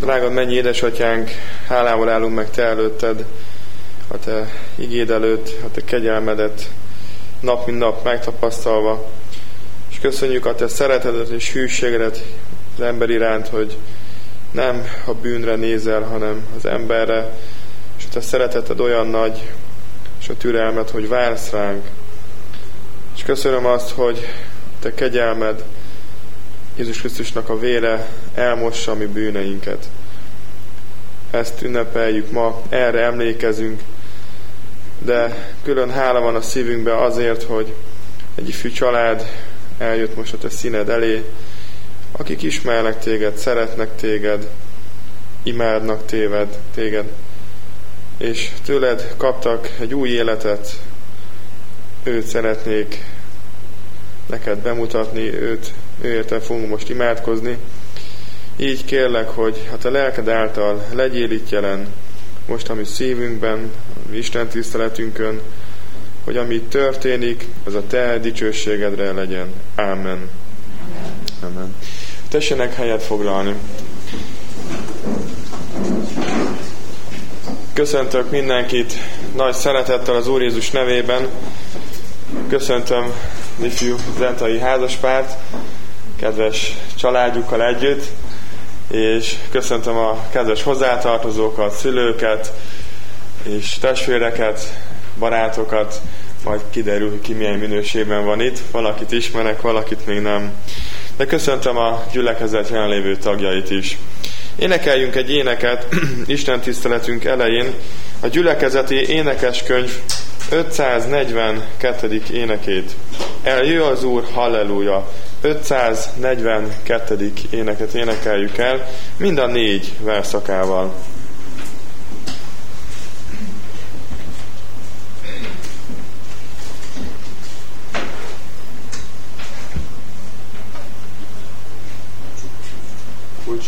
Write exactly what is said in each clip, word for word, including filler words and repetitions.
Drága mennyi édesatyánk, hálával állunk meg Te előtted, a Te igéd előtt, a Te kegyelmedet nap mint nap megtapasztalva, és köszönjük a Te szeretetet és hűségedet az ember iránt, hogy nem a bűnre nézel, hanem az emberre, és a Te szereteted olyan nagy, és a türelmet, hogy vársz ránk. És köszönöm azt, hogy Te kegyelmed, Jézus Krisztusnak a vére elmossa a mi bűneinket. Ezt ünnepeljük ma, erre emlékezünk, de külön hála van a szívünkben azért, hogy egy ifjú család eljött most a Te színed elé, akik ismernek Téged, szeretnek Téged, imádnak téved, Téged, és tőled kaptak egy új életet, őt szeretnék neked bemutatni, őt, őért fogunk most imádkozni. Így kérlek, hogy a Te lelked által legyél itt jelen, most a mi szívünkben, a mi Isten tiszteletünkön, hogy ami történik, az a Te dicsőségedre legyen. Ámen. Amen. Tessenek helyet foglalni. Köszöntök mindenkit nagy szeretettel az Úr Jézus nevében. Köszöntöm ifjú zentai házaspárt, kedves családjukkal együtt, és köszöntöm a kedves hozzátartozókat, szülőket, és testvéreket, barátokat, majd kiderül, hogy ki milyen minőségben van itt. Valakit ismerek, valakit még nem. De köszöntöm a gyülekezet jelenlévő tagjait is. Énekeljünk egy éneket Isten tiszteletünk elején, a gyülekezeti énekeskönyv ötszáznegyvenkettedik énekét. Eljö az Úr, halleluja! ötszáznegyvenkettedik éneket énekeljük el, mind a négy verszakával. Úgy.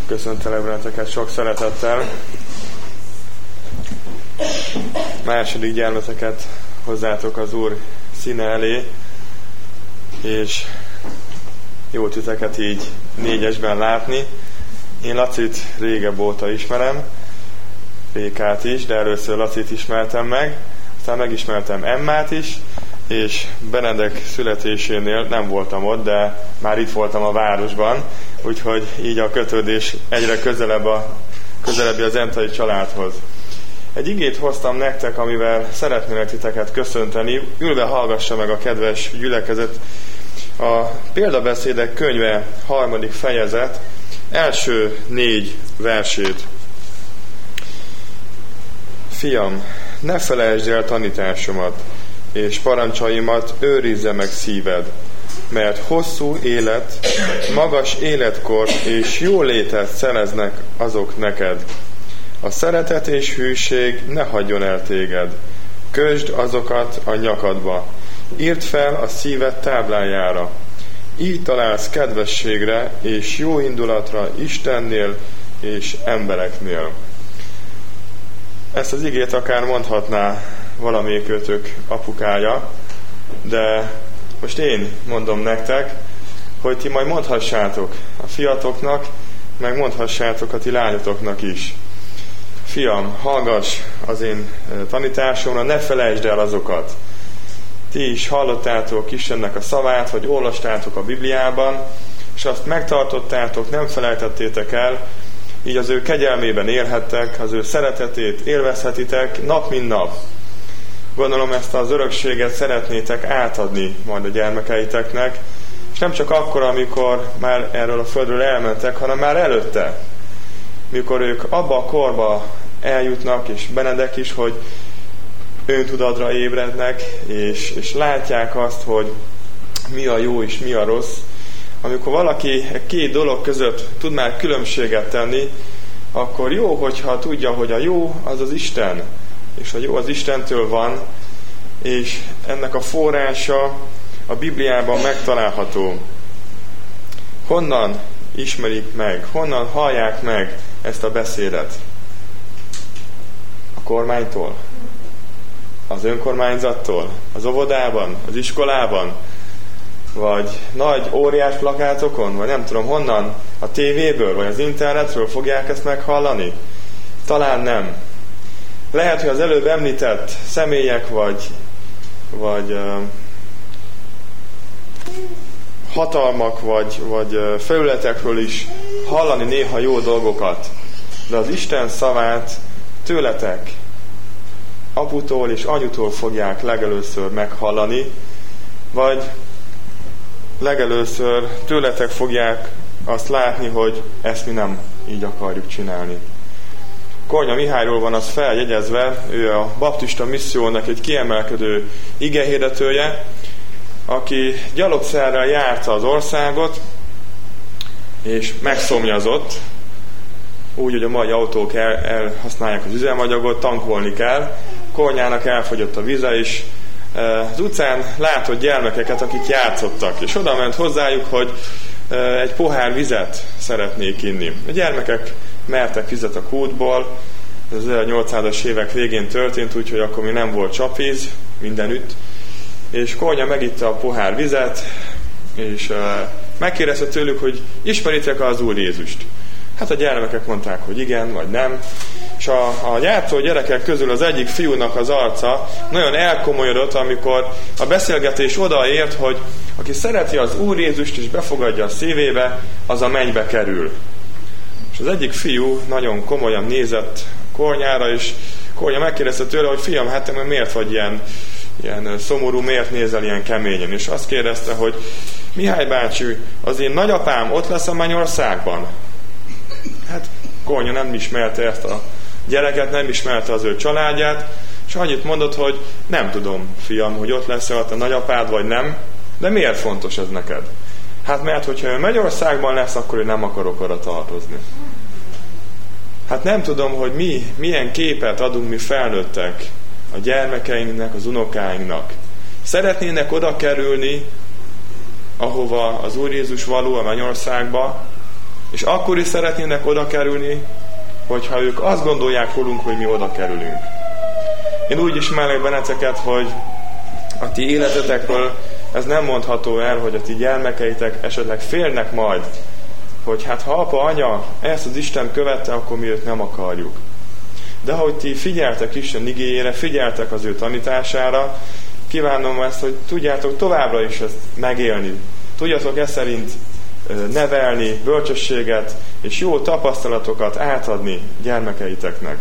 Köszöntelek benneteket sok szeretettel. Második gyermeteket hozzátok az Úr színe elé, és jó titeket így négyesben látni. Én Lacit régebb óta ismerem, Pékát is, de először Lacit ismertem meg, aztán megismertem Emmát is, és Benedek születésénél nem voltam ott, de már itt voltam a városban, úgyhogy így a kötődés egyre közelebb a, közelebbi az entai családhoz. Egy igét hoztam nektek, amivel szeretnélek titeket köszönteni. Ülve hallgassa meg a kedves gyülekezet a Példabeszédek könyve harmadik fejezet első négy versét. Fiam, ne felejtsd el tanításomat, és parancsaimat őrizze meg szíved, mert hosszú élet, magas életkor és jó létet szereznek azok neked. A szeretet és hűség ne hagyjon el téged. Kösd azokat a nyakadba. Írd fel a szíved táblájára. Így találsz kedvességre és jó indulatra Istennél és embereknél. Ezt az igét akár mondhatná valamelyikőtök apukája, de most én mondom nektek, hogy ti majd mondhassátok a fiatoknak, meg mondhassátok a ti lányotoknak is. Fiam, hallgass az én tanításomra, ne felejtsd el azokat. Ti is hallottátok Istennek a szavát, vagy olvastátok a Bibliában, és azt megtartottátok, nem felejtettétek el, így az ő kegyelmében élhettek, az ő szeretetét élvezhetitek nap mint nap. Gondolom, ezt az örökséget szeretnétek átadni majd a gyermekeiteknek, és nem csak akkor, amikor már erről a földről elmentek, hanem már előtte, mikor ők abba a korba eljutnak, és Benedek is, hogy öntudatra ébrednek, és, és látják azt, hogy mi a jó és mi a rossz. Amikor valaki két dolog között tud már különbséget tenni, akkor jó, hogyha tudja, hogy a jó az az Isten, és a jó az Istentől van, és ennek a forrása a Bibliában megtalálható. Honnan ismerik meg, honnan hallják meg ezt a beszédet? A kormánytól? Az önkormányzattól? Az óvodában? Az iskolában? Vagy nagy, óriás plakátokon? Vagy nem tudom honnan? A tévéből? Vagy az internetről fogják ezt meghallani? Talán nem. Lehet, hogy az előbb említett személyek vagy, vagy uh, hatalmak, vagy, vagy uh, felületekről is hallani néha jó dolgokat. De az Isten szavát tőletek, aputól és anyutól fogják legelőször meghallani, vagy legelőször tőletek fogják azt látni, hogy ezt mi nem így akarjuk csinálni. Kornya Mihályról van az feljegyezve, ő a baptista missziónak egy kiemelkedő igehirdetője, aki gyalogszerrel járta az országot, és megszomjazott, úgy, hogy a mai autók el, elhasználják az üzemanyagot, tankolni kell. Kornyának elfogyott a vize, és az utcán látott gyermekeket, akik játszottak, és oda ment hozzájuk, hogy egy pohár vizet szeretnék inni. A gyermekek mertek vizet a kútból, ez az ezernyolcszázas évek végén történt, úgyhogy akkor még nem volt csapvíz mindenütt, és Kornya megitta a pohár vizet, és megkérdezte tőlük, hogy ismeritek az Úr Jézust? Hát a gyermekek mondták, hogy igen, vagy nem, és a, a játszó gyerekek közül az egyik fiúnak az arca nagyon elkomolyodott, amikor a beszélgetés odaért, hogy aki szereti az Úr Jézust és befogadja a szívébe, az a mennybe kerül. És az egyik fiú nagyon komolyan nézett Kornyára, és Kornya megkérdezte tőle, hogy fiam, hát te miért vagy ilyen, ilyen szomorú, miért nézel ilyen keményen? És azt kérdezte, hogy Mihály bácsi, az én nagyapám ott lesz a Mennyországban? Hát Kornya nem ismerte ezt a gyereket, nem ismerte az ő családját, és annyit mondott, hogy nem tudom, fiam, hogy ott lesz-e ott a nagyapád, vagy nem, de miért fontos ez neked? Hát mert, hogyha ő Mennyországban lesz, akkor én nem akarok arra tartozni. Hát nem tudom, hogy mi, milyen képet adunk mi felnőttek a gyermekeinknek, az unokáinknak. Szeretnének oda kerülni, ahova az Úr Jézus való a Mennyországba, És akkor is szeretnének oda kerülni, hogyha ők azt gondolják rólunk, hogy mi oda kerülünk. Én úgy ismerlek benneteket, hogy a ti életetekről ez nem mondható el, hogy a ti gyermekeitek esetleg félnek majd, hogy hát ha apa, anya ezt az Isten követte, akkor mi őt nem akarjuk. De ahogy ti figyeltek Isten igéjére, figyeltek az ő tanítására, kívánom ezt, hogy tudjátok továbbra is ezt megélni. Tudjatok e szerint nevelni, bölcsességet és jó tapasztalatokat átadni gyermekeiteknek.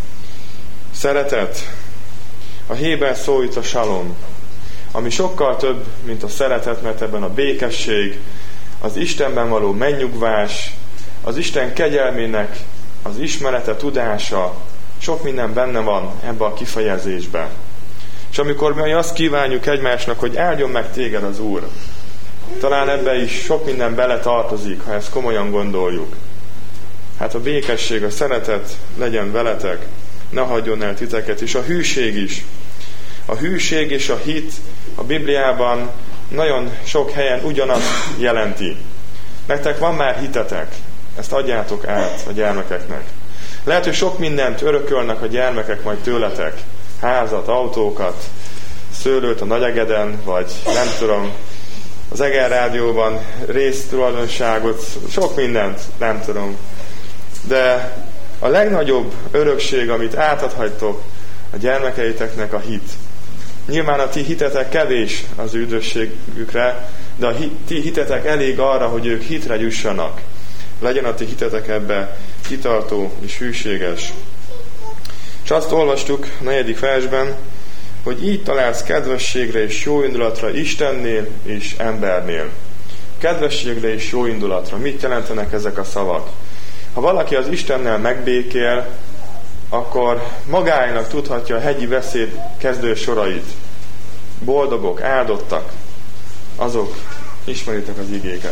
Szeretet. A héber szó itt a salom, ami sokkal több, mint a szeretet, mert ebben a békesség, az Istenben való megnyugvás, az Isten kegyelmének az ismerete, tudása, sok minden benne van ebbe a kifejezésbe. És amikor mi azt kívánjuk egymásnak, hogy áldjon meg téged az Úr, talán ebbe is sok minden bele tartozik, ha ezt komolyan gondoljuk. Hát a békesség, a szeretet legyen veletek, ne hagyjon el titeket, és a hűség is. A hűség és a hit a Bibliában nagyon sok helyen ugyanazt jelenti. Nektek van már hitetek, ezt adjátok át a gyermekeknek. Lehet, hogy sok mindent örökölnek a gyermekek majd tőletek. Házat, autókat, szőlőt a Nagyegeden, vagy nem tudom, az Eger Rádióban résztulajdonságot, sok mindent, nem tudom. De a legnagyobb örökség, amit átadhattok a gyermekeiteknek, a hit. Nyilván a ti hitetek kevés az üdvösségükre, de a ti hitetek elég arra, hogy ők hitre jussanak. Legyen a ti hitetek ebbe kitartó és hűséges. És azt olvastuk a negyedik versben, hogy így találsz kedvességre és jó indulatra Istennél és embernél. Kedvességre és jó indulatra. Mit jelentenek ezek a szavak? Ha valaki az Istennel megbékél, akkor magáinak tudhatja a hegyi beszéd kezdő sorait. Boldogok, áldottak, azok ismeritek az igéket.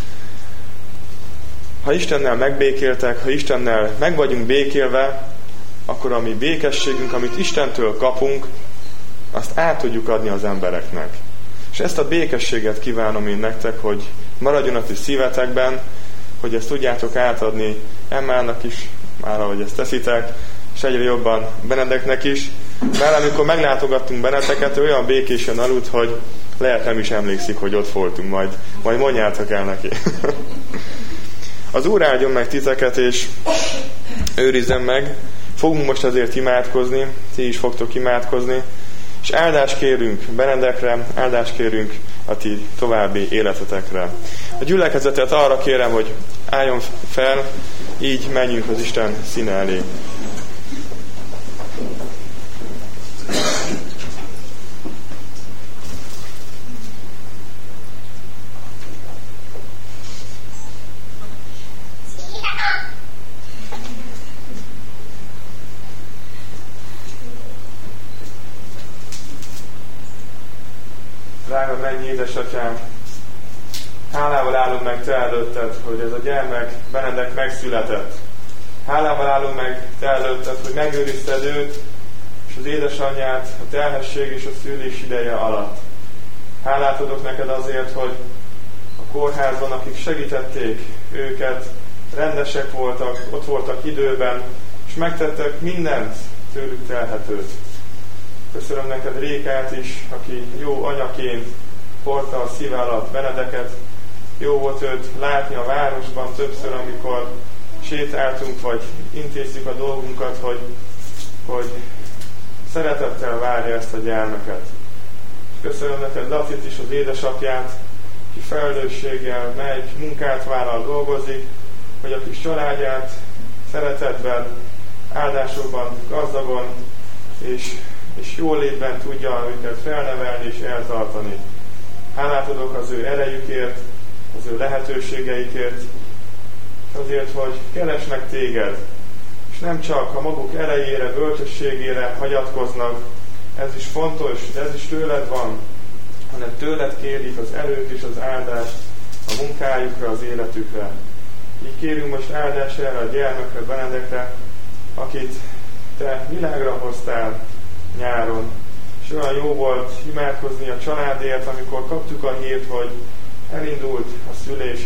Ha Istennel megbékéltek, ha Istennel meg vagyunk békélve, akkor a mi békességünk, amit Istentől kapunk, azt át tudjuk adni az embereknek. És ezt a békességet kívánom én nektek, hogy maradjon a ti szívetekben, hogy ezt tudjátok átadni Emmának is, már ahogy ezt teszitek, és egyre jobban Benedeknek is. Mert amikor meglátogattunk benneteket, olyan békésen aludt, hogy lehet nem is emlékszik, hogy ott voltunk, majd, majd mondjátok el neki. Az Úr áldjon meg titeket, és őrizzen meg. Fogunk most azért imádkozni, ti is fogtok imádkozni, és áldást kérünk Benedekre, áldást kérünk a ti további életetekre. A gyülekezetet arra kérem, hogy álljon fel, így menjünk az Isten színe elé. Drága mennyi édesatyám, hálával állunk meg te előtted, hogy ez a gyermek Benedek megszületett. Hálával állunk meg te előtted, hogy megőrizted őt és az édesanyját a terhesség és a szülés ideje alatt. Hálát adok neked azért, hogy a kórházban, akik segítették őket, rendesek voltak, ott voltak időben, és megtettek mindent tőlük telhetőt. Köszönöm neked Rékát is, aki jó anyaként hordta a szíve alatt Benedeket. Jó volt őt látni a városban többször, amikor sétáltunk, vagy intézzük a dolgunkat, hogy, hogy szeretettel várja ezt a gyermeket. Köszönöm neked Lacit is, az édesapját, ki felelősséggel megy, munkát vállal, dolgozik, hogy a kis családját szeretetben, áldásokban, gazdagon és és jól létben tudja őket felnevelni és eltartani. Hálát adok az ő erejükért, az ő lehetőségeikért, és azért, hogy keresnek téged, és nem csak a maguk erejére, bölcsességére hagyatkoznak, ez is fontos, de ez is tőled van, hanem tőled kérik az erőt és az áldást a munkájukra, az életükre. Így kérünk most áldást erre a gyermekre, Benedekre, akit te világra hoztál nyáron. És olyan jó volt imádkozni a családért, amikor kaptuk a hírt, hogy elindult a szülés, és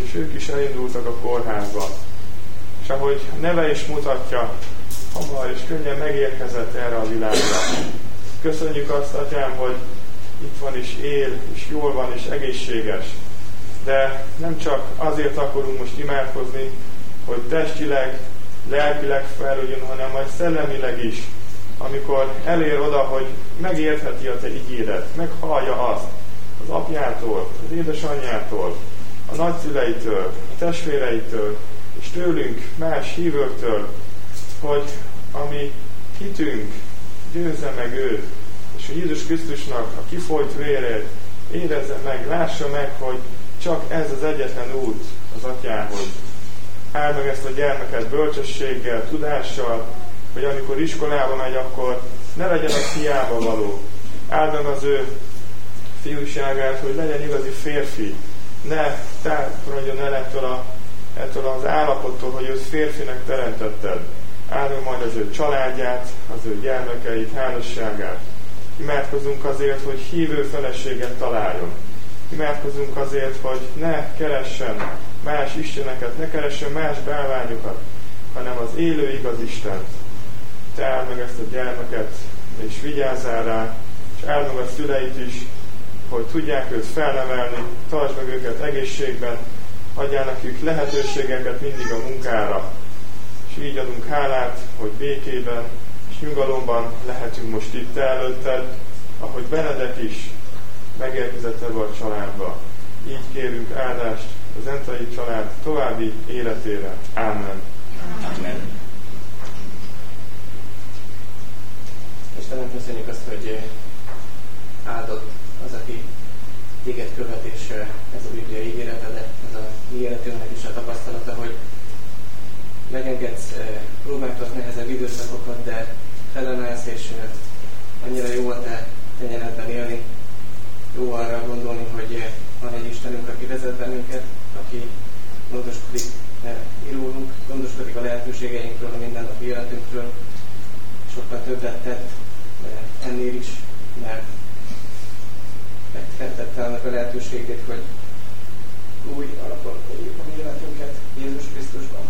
és ők is elindultak a kórházba. És ahogy a neve is mutatja, hamar és könnyen megérkezett erre a világra. Köszönjük azt, Atyám, hogy itt van és él, és jól van, és egészséges. De nem csak azért akarunk most imádkozni, hogy testileg, lelkileg fejlődjön, hanem majd szellemileg is. Amikor elér oda, hogy megértheti a te igédet, meghallja azt az apjától, az édesanyjától, a nagyszüleitől, a testvéreitől, és tőlünk, más hívőktől, hogy ami hitünk győzze meg őt, és hogy Jézus Krisztusnak a kifolyt vérét érezze meg, lássa meg, hogy csak ez az egyetlen út az Atyához. Áld meg ezt a gyermeket bölcsességgel, tudással, hogy amikor iskolába megy, akkor ne legyen az hiába való. Áld meg az ő fiúságát, hogy legyen igazi férfi. Ne távolodjon el ettől, a, ettől az állapottól, hogy őt férfinek teremtetted. Áld meg majd az ő családját, az ő gyermekeit, házasságát. Imádkozunk azért, hogy hívő feleséget találjon. Imádkozunk azért, hogy ne keressen más isteneket, ne keressen más bálványokat, hanem az élő igaz Istent. Te áld meg ezt a gyermeket, és vigyázzál rá, és áld meg a szüleit is, hogy tudják őt felnevelni, tartsd meg őket egészségben, adjál nekük lehetőségeket mindig a munkára. És így adunk hálát, hogy békében és nyugalomban lehetünk most itt te előtted, ahogy Benedek is megérkezett ebbe a családba. Így kérünk áldást az Entai család további életére. Ámen. Amen. Istenem, köszönjük azt, hogy áldott az, aki téged követ, és ez a Biblia ígérete, de ez a ígéretünknek is a tapasztalata, hogy megengedsz próbálkozz nehezebb időszakokat, de felemelsz, és annyira jó a te tenyeredben élni. Jó arra gondolni, hogy van egy Istenünk, aki vezet bennünket, aki gondoskodik rólunk, gondoskodik a lehetőségeinkről, a mindennapi életünkről. Sokkal többet tett ennél is, mert megteremtette annak a lehetőségét, hogy új alapon éljük a mi életünket Jézus Krisztusban.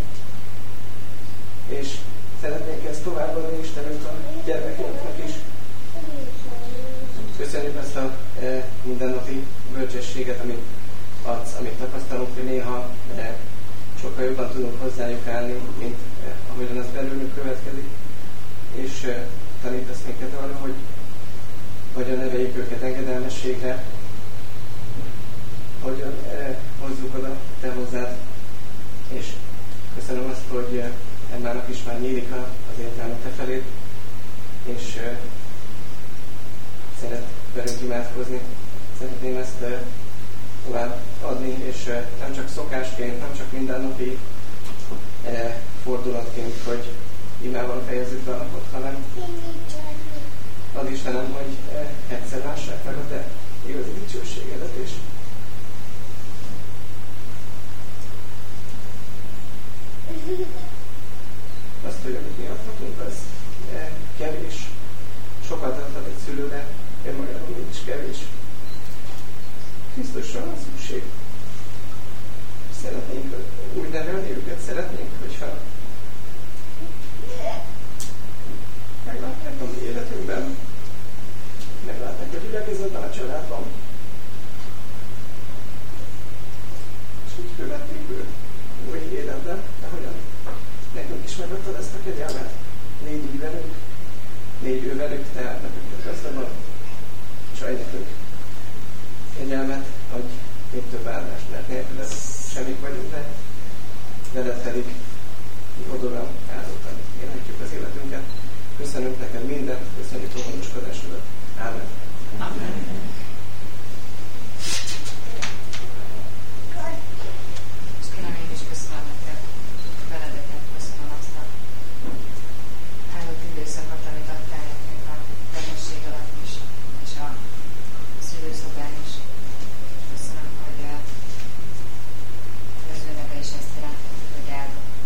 És szeretnénk ezt továbbadni Istenünk a gyermekeinknek is. Köszönjük azt a e, mindennapi bölcsességet, amit adsz, amit tapasztalunk, hogy néha e, sokkal jobban tudunk hozzájuk állni, mint e, ahogyan az belőlünk következik. És e, tanítasz minket arra, hogy hogyan neveljük őket engedelmességre, hogyan e, hozzuk oda te hozzád. És köszönöm azt, hogy e, Emmának is már nyílik az értelme te feléd, és e, szeret velünk imádkozni. Szeretném ezt uh, tovább adni, és uh, nem csak szokásként, nem csak mindennapi uh, fordulatként, hogy imával fejezzük be a napot, hanem ad Istenem, hogy uh, egyszer lássák meg a te igazi dicsőségedet, és azt, hogy amit mi adhatunk, az uh, kevés. Sokat adhat egy szülőre, önmagában nincs kevés. Krisztusra van szükség. Szeretnénk úgy nevelni őket, szeretnénk, hogyha meglátják a mi életünkben, meglátják a gyülekezetben, a családban, és úgy követnék ő új életben, de hogyan nekünk is megadtad ezt a kegyelmet. Légy így velünk, légy ő velük, tehát nekünk gazdagban, és adj nekünk kegyelmet, adj még több áldást, mert nélküled semmik vagyunk, de veled pedig odoran áldottan élhetjük az életünket. Köszönünk neked mindent, köszönjük a gondoskodásodat. Ámen. Amen. Istenem, én is köszönöm neked, Benedeket, köszönöm azt a áldott időszakot, amit adtál nekünk a terhesség alatt is, és a szülőszobán is. Köszönöm, hogy az ő neve is ezt jelent, hogy áldott.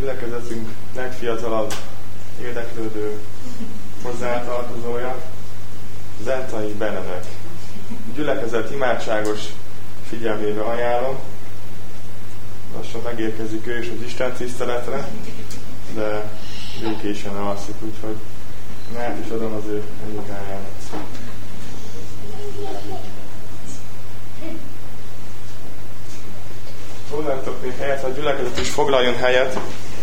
gyülekezetünk legfiatalabb érdeklődő hozzátartozója, Zentai Benedek. Gyülekezet imádságos figyelmébe ajánlom. Lassan megérkezik ő is az Isten tiszteletre, de békésen alszik, úgyhogy már is adom az ő munkájának. Foglaljatok még helyet, a gyülekezet is foglaljon helyet.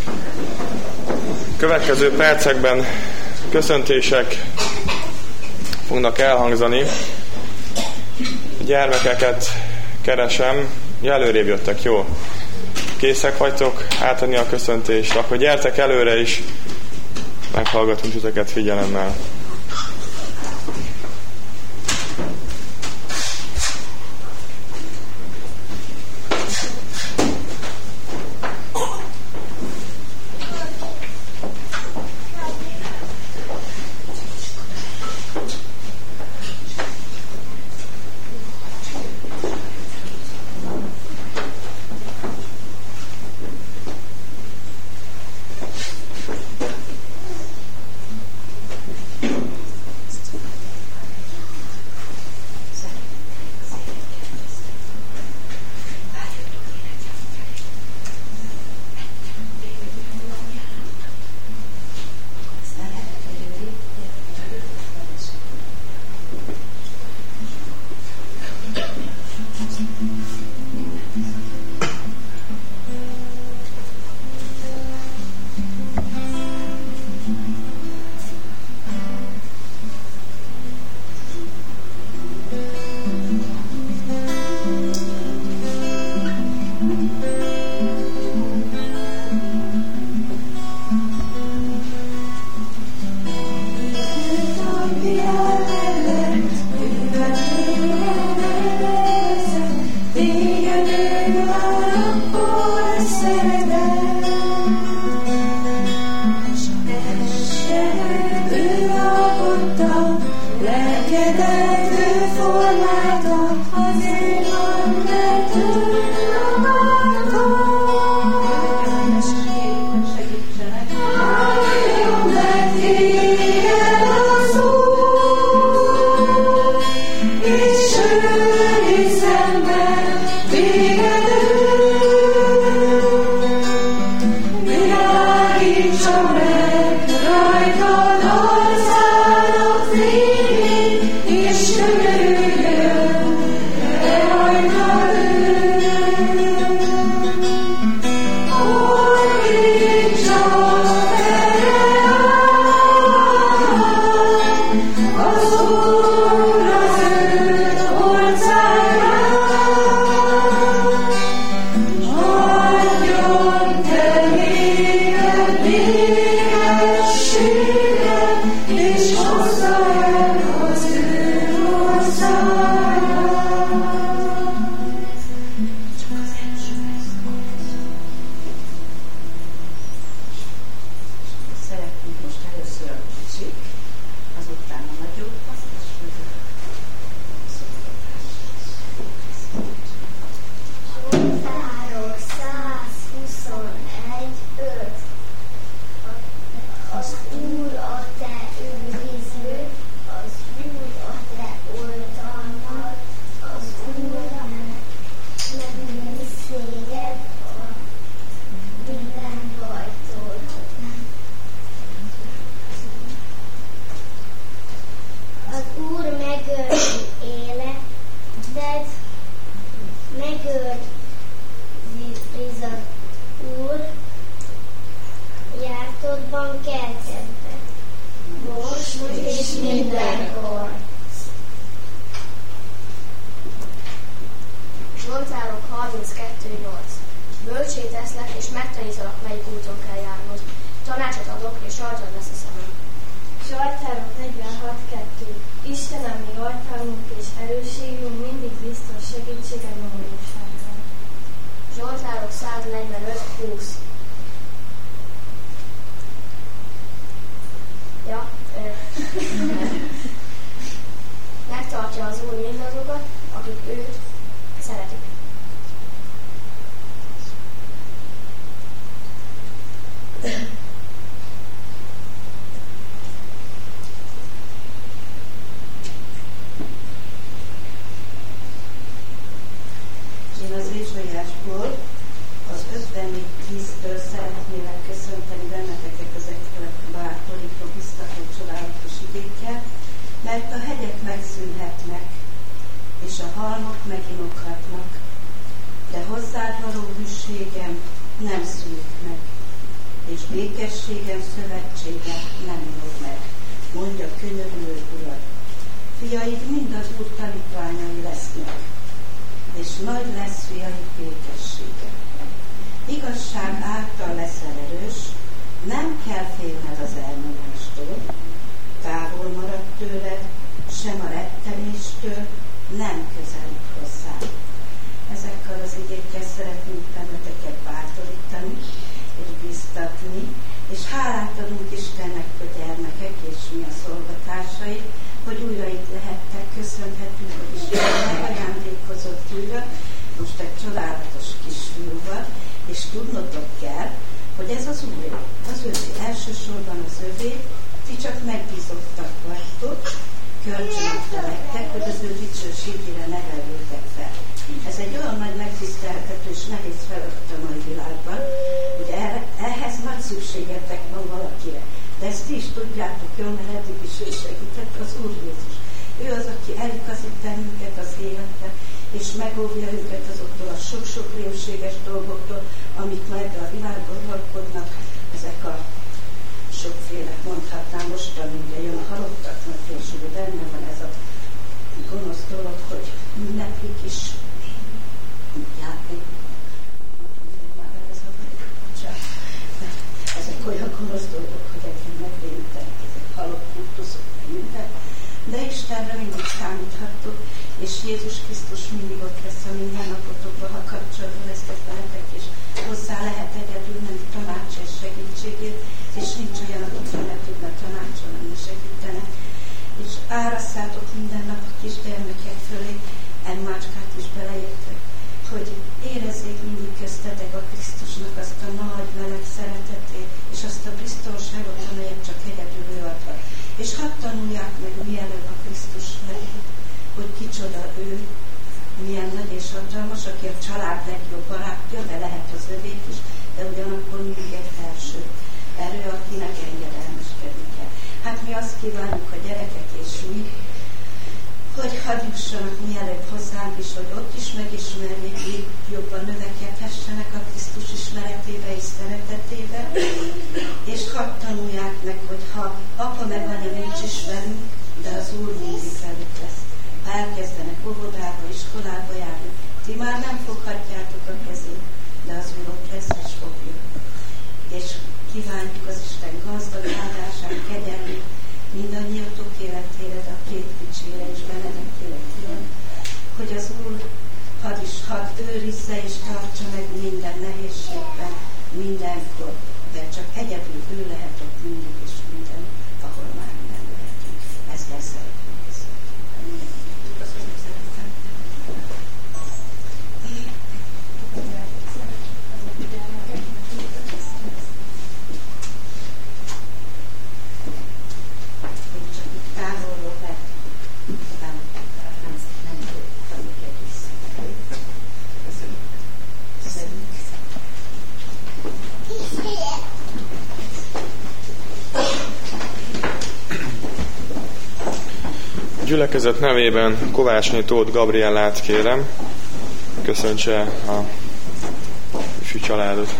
Következő percekben köszöntések fognak elhangzani. A gyermekeket keresem, előrébb jöttek, jó? Készek vagytok átadni a köszöntést, akkor gyertek előre is, meghallgatunk titeket figyelemmel. Megtartja az Úr mindazokat, akik őt szeretik. nem szűk meg, és békességen szövetsége nem nyúl meg, mondja könyörülő Urat. Fiaid mind az Úr tanítványai lesznek, és nagy lesz fiaid békessége. Igazság által leszel erős, nem kell félned az elnyomástól, távol marad tőled, sem a rettenéstől, nem közelít hozzá. Ezekkel az igékkel szeretnénk benneteket bátorítani, és biztatni, és hálát adunk Istennek, hogy gyermekek, és mi a szolgatársai, hogy újra itt lehettek, köszönhetünk, hogy Isten megajándékozott újra, most egy csodálatos kisfiúval, és tudnotok kell, hogy ez az Úr, az övé, elsősorban az övé, ti csak megbízottak vagytok, kölcsönökre lettek, hogy az ő dicsőségére neveljétek fel. Ez egy olyan nagy megtiszteltető és nehéz feladat a mai világban, hogy erre, ehhez nagy szükségetek van valakire. De ezt ti is tudjátok jól, mert eddig is ő segített, az Úr Jézus. Ő az, aki eligazít bennünket az életbe, és megóvja őket azoktól a sok-sok rémséges dolgoktól, amik ma ebben a világban uralkodnak. Ezek a sokféle, mondhatnám mostan, ugye jön a halottaknak, és ugye benne van ez a gonosz dolog, hogy ünneplik is játék. Ezek olyan gonosz dolgok, hogy egyébként megvédítenek, ezek halott kultuszok, minden. De Istenre mindig számíthattok, és Jézus Krisztus mindig ott lesz a mindennapotokban, ha kapcsolatban lesztek veletek, és hozzá lehet egyedül menni tanács és segítségét, és nincs olyan, akikre ne tudna tanácsolni, segíteni. És árasszátok minden nap a kisgyermekek fölé, Emmácskát is beleértek, hogy érezzék mindig köztetek a Krisztusnak azt a nagy meleg szeretetét, és azt a biztonságot, amelyet csak egyedül ő adhat. És hadd tanulják meg mielőbb a Krisztus felé, hogy kicsoda ő, milyen nagy és hatalmas, aki a család legjobb barátja, de lehet az övék is, de ugyanakkor mindig egy felső erő, akinek engedelmeskedni kell. Hát mi azt kívánjuk a gyerekek és mi, hogy hadd jussanak mielőbb hozzánk is, hogy ott is megismerjék, még jobban növekedhessenek a Krisztus ismeretébe és szeretetébe, és hadd tanulják meg, hogy ha apa meg anya nincs is velünk, de az Úr mindig velük lesz. Ha elkezdenek óvodába, iskolába járni, ti már nem foghatjátok a kezét, de az Úr ott lesz és fogja. És kívánjuk az Isten gazdag áldását, kegyelmét mindannyiatok életére, de a két kicsére és Benedek életére, hogy az Úr hadd is hadd őrizze és tartsa meg minden nehézségben, mindenkor, de csak egyedül ő lehet ott mindig és minden, ahol már nem lehetünk. Ezzel szeretném köszönni. Köszönöm szépen. Gyülekezet nevében Kovácsné Tóth Gabriellát kérem, köszöntse a ifjú családot.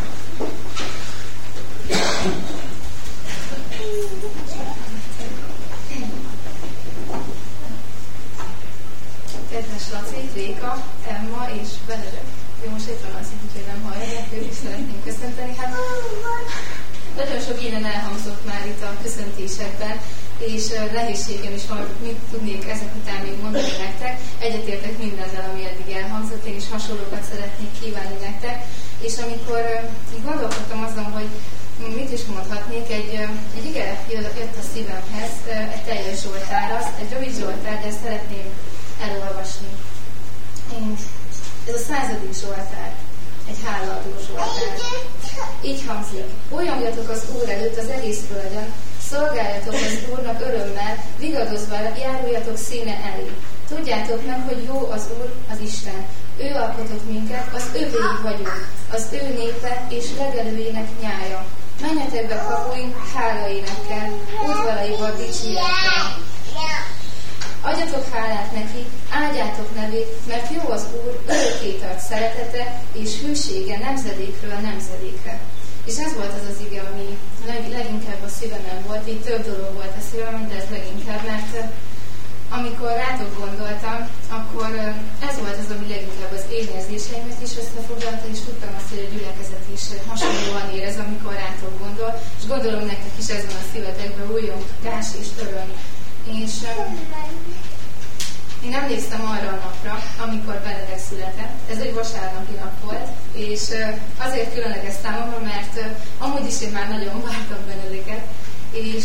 Kedves Laci, Réka, Emma és Benedek. Ő most itt van, azt hiszem, hogy nem hallják, ők is szeretném köszönteni. Hát nagyon sok innen elhangzott már itt a köszöntésekben, és nehézségem is van, mit tudnék ezek után még mondani nektek. Egyetértek mindennel, ami eddig elhangzott, én is hasonlókat szeretnék kívánni nektek. És amikor uh, gondolkodtam azon, hogy mit is mondhatnék, egy, uh, egy ige jött a szívemhez, uh, egy teljes zsoltár, azt, egy rövid zsoltár, de ezt szeretném elolvasni. Én, ez a századik zsoltár, egy hálaadó zsoltár. Így hangzik: bolyongjatok az Úr előtt az egész földön, szolgáljatok az Úrnak örömmel, vigadozva járuljatok színe elé. Tudjátok meg, hogy jó az Úr, az Isten. Ő alkotott minket, az övéi vagyunk, az ő népe és legelőjének nyája. Menjetek be kapuink hálaénekkel, udvaraival dicsérettel. Adjatok hálát neki, Áldjátok nevét, mert jó az Úr, örökké tart szeretete és hűsége nemzedékről nemzedékre. És ez volt az az ige, ami leg, leginkább a szívemen volt, így több dolog volt a szívemen, de ez leginkább, mert amikor rátok gondoltam, akkor ez volt az, ami leginkább az én érzéseimet is összefoglalta, és tudtam azt, hogy a gyülekezet is hasonlóan érez, amikor rátok gondol, és gondolom nektek is ez van a szívetekben, újongás és öröm. És én emlékszem arra a napra, amikor Benedek született. Ez egy vasárnapi nap volt, és azért különleges számomra, mert amúgy is én már nagyon vártam Benedeket, és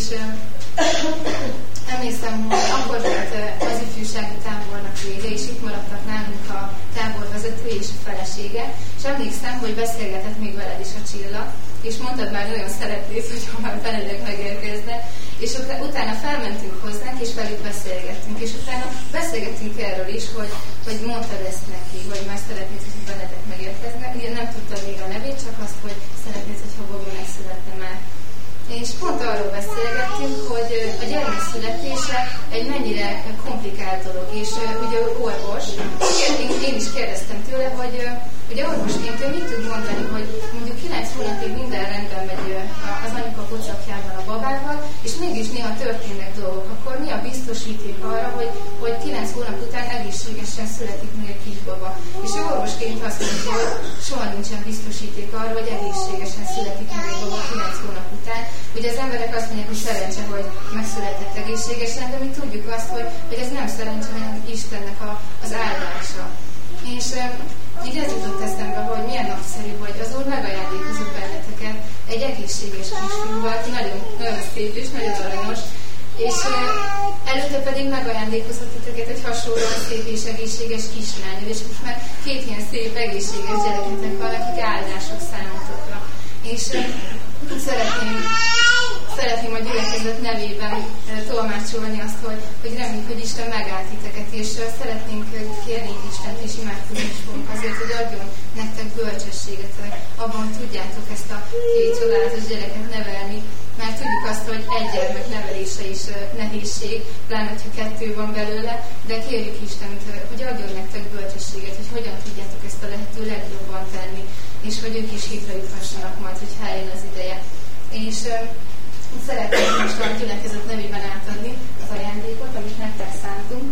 emlékszem, hogy akkor volt az ifjúsági tábornak vége, és itt maradtak nálunk a táborvezető és a felesége, és emlékszem, hogy beszélgetett még veled is a Csilla, és mondtad már nagyon szeretnéd, hogyha már Benedek megérkezne, és utána felmentünk hozzánk, és velük beszélgettünk, és utána beszélgettünk erről is, hogy, hogy mondtad ezt neki, hogy már szeretnéd, hogy Benedek megérkezne. Én nem tudtam még a nevét, csak azt, hogy szeretnéd, hogyha Bobi megszületne már. És pont arról beszélgettünk, hogy a gyermek születése egy mennyire komplikált dolog, és ugye orvos, én is kérdeztem tőle, hogy ugye orvosként ő mit tud mondani, hogy mondjuk kilenc hónapig minden rendben megy az anyuka pocakjában a babával, és mégis néha történnek dolgok, akkor mi a biztosíték arra, hogy, hogy kilenc hónap után egészségesen születik meg egy kisbaba. És ő orvosként azt mondja, hogy soha nincsen biztosíték arra, hogy egészségesen születik meg egy baba kilenc hónap után. Ugye az emberek azt mondják, hogy szerencse, hogy megszületett egészségesen, de mi tudjuk azt, hogy, hogy ez nem szerencse, hanem Istennek a, az áldása. És így ez jutott eszembe, hogy milyen nagyszerű, hogy az Úr megajándékozott benneteket egy egészséges kisfiúval, aki nagyon, nagyon szép és nagyon aranyos, és előtte pedig megajándékozott titeket egy hasonlóan szép és egészséges kislányod, és most már két ilyen szép, egészséges gyereketek van, akik áldások számotokra. És szeretném, szeretném a gyülekezet nevében tolmácsolni azt, hogy, hogy reméljük, hogy Isten megállt titeket, és szeretnénk kérni Istent, és imádkozni is fogunk azért, hogy adjon nektek bölcsességet, abban, hogy tudjátok ezt a két csodálatos gyereket nevelni, mert tudjuk azt, hogy egy gyermek nevelése is nehézség, pláne, hogyha kettő van belőle, de kérjük Istent, hogy adjon nektek bölcsességet, hogy hogyan tudjátok ezt a lehető legjobban tenni, és hogy ők is hitre juthassanak majd, hogy eljön az ideje. És uh, szeretném most a gyülekezet nevében átadni az ajándékot, amit nektek szántunk.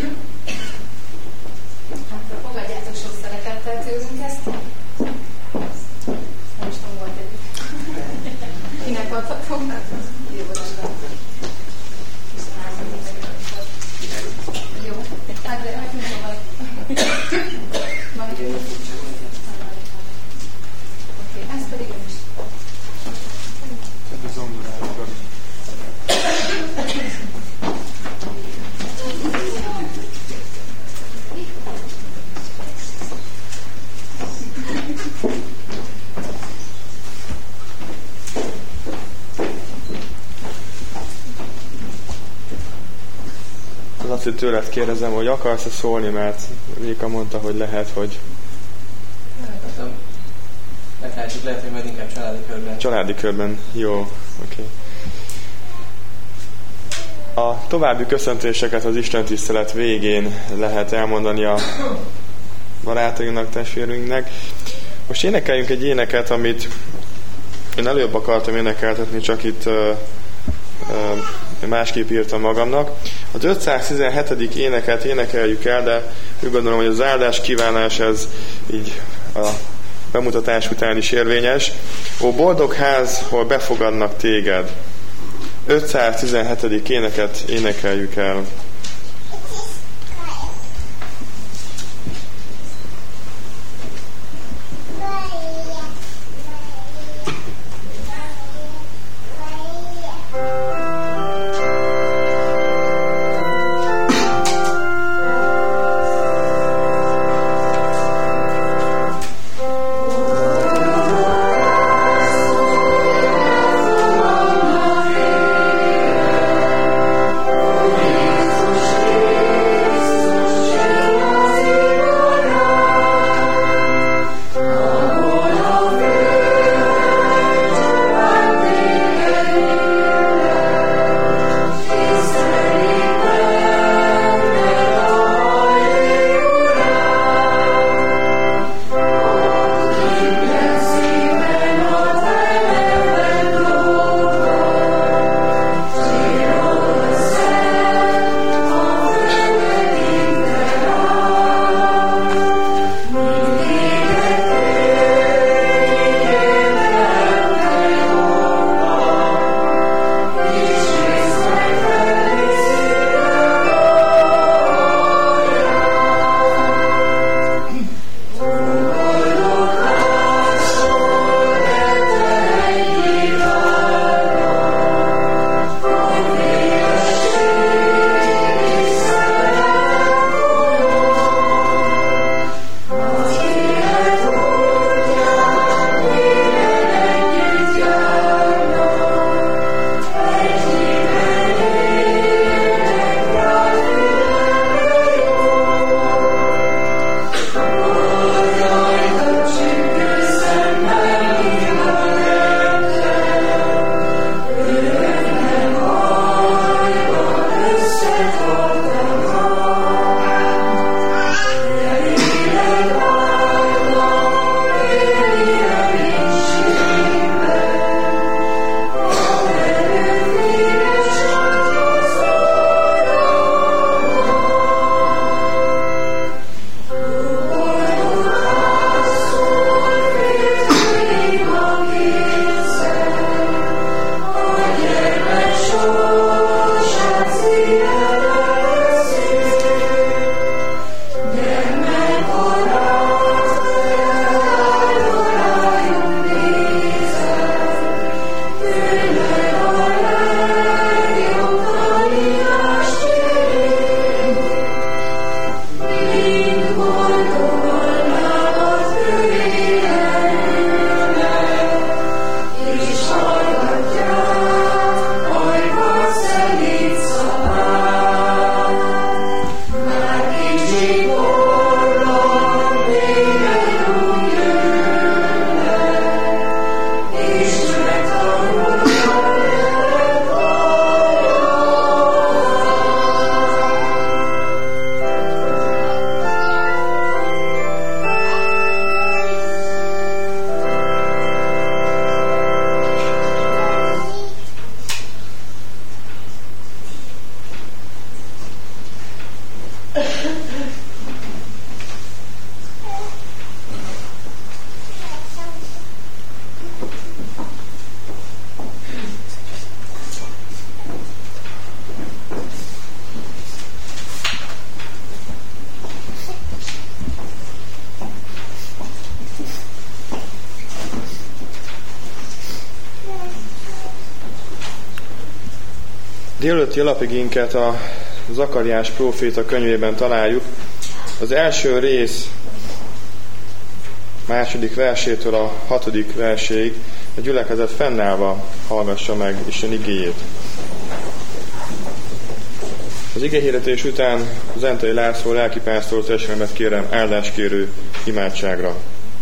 Hát fogadjátok sok szeretettel tőlünk ezt. Nem is tudom, volt egyik. Kinek adhatom? Jó, jó, hát de hát nem tudom, hogy ez pedig ön is. Ez a zongorára. Az azt, hogy tőled kérdezem, hogy akarsz-e szólni, mert Réka mondta, hogy lehet, hogy... Meglátjuk, lehet, hogy majd inkább családi körben. Családi körben, jó, oké. Okay. A további köszöntéseket az Isten tisztelet végén lehet elmondani a barátainknak, testvérünknek. Most énekeljünk egy éneket, amit én előbb akartam énekeltetni, csak itt uh, uh, másképp írtam magamnak. Az ötszáztizenhetedik éneket énekeljük el, de úgy gondolom, hogy az áldás kívánás ez így a bemutatás után is érvényes. Ó, boldog ház, hol befogadnak téged. ötszáztizenhetedik éneket énekeljük el. Thank you. Délelőtti alapigénket a Zakariás próféta könyvében találjuk. Az első rész második versétől a hatodik verséig a gyülekezet fennállva hallgassa meg Isten igéjét. Az igéhirdetés után Zentai László lelkipásztor testvéremet kérem áldáskérő imádságra.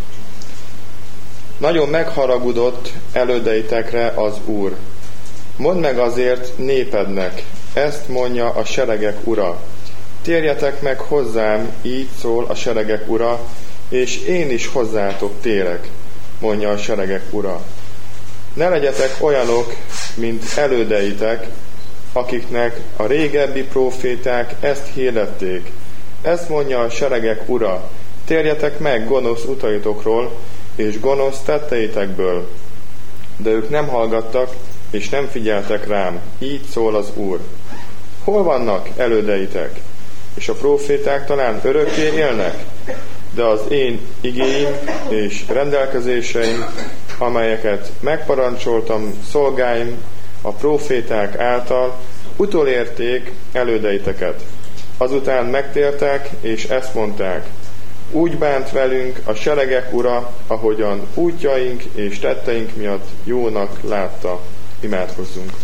Nagyon megharagudott elődeitekre az Úr. Mondd meg azért népednek, ezt mondja a seregek ura. Térjetek meg hozzám, így szól a seregek ura, és én is hozzátok térek, mondja a seregek ura. Ne legyetek olyanok, mint elődeitek, akiknek a régebbi próféták ezt hirdették. Ezt mondja a seregek ura, térjetek meg gonosz utaitokról, és gonosz tetteitekből. De ők nem hallgattak, és nem figyeltek rám, így szól az Úr. Hol vannak elődeitek? És a próféták talán örökké élnek? De az én igéim és rendelkezéseim, amelyeket megparancsoltam szolgáim a próféták által, utolérték elődeiteket. Azután megtértek, és ezt mondták: úgy bánt velünk a seregek ura, ahogyan útjaink és tetteink miatt jónak látta. Imádkozzunk.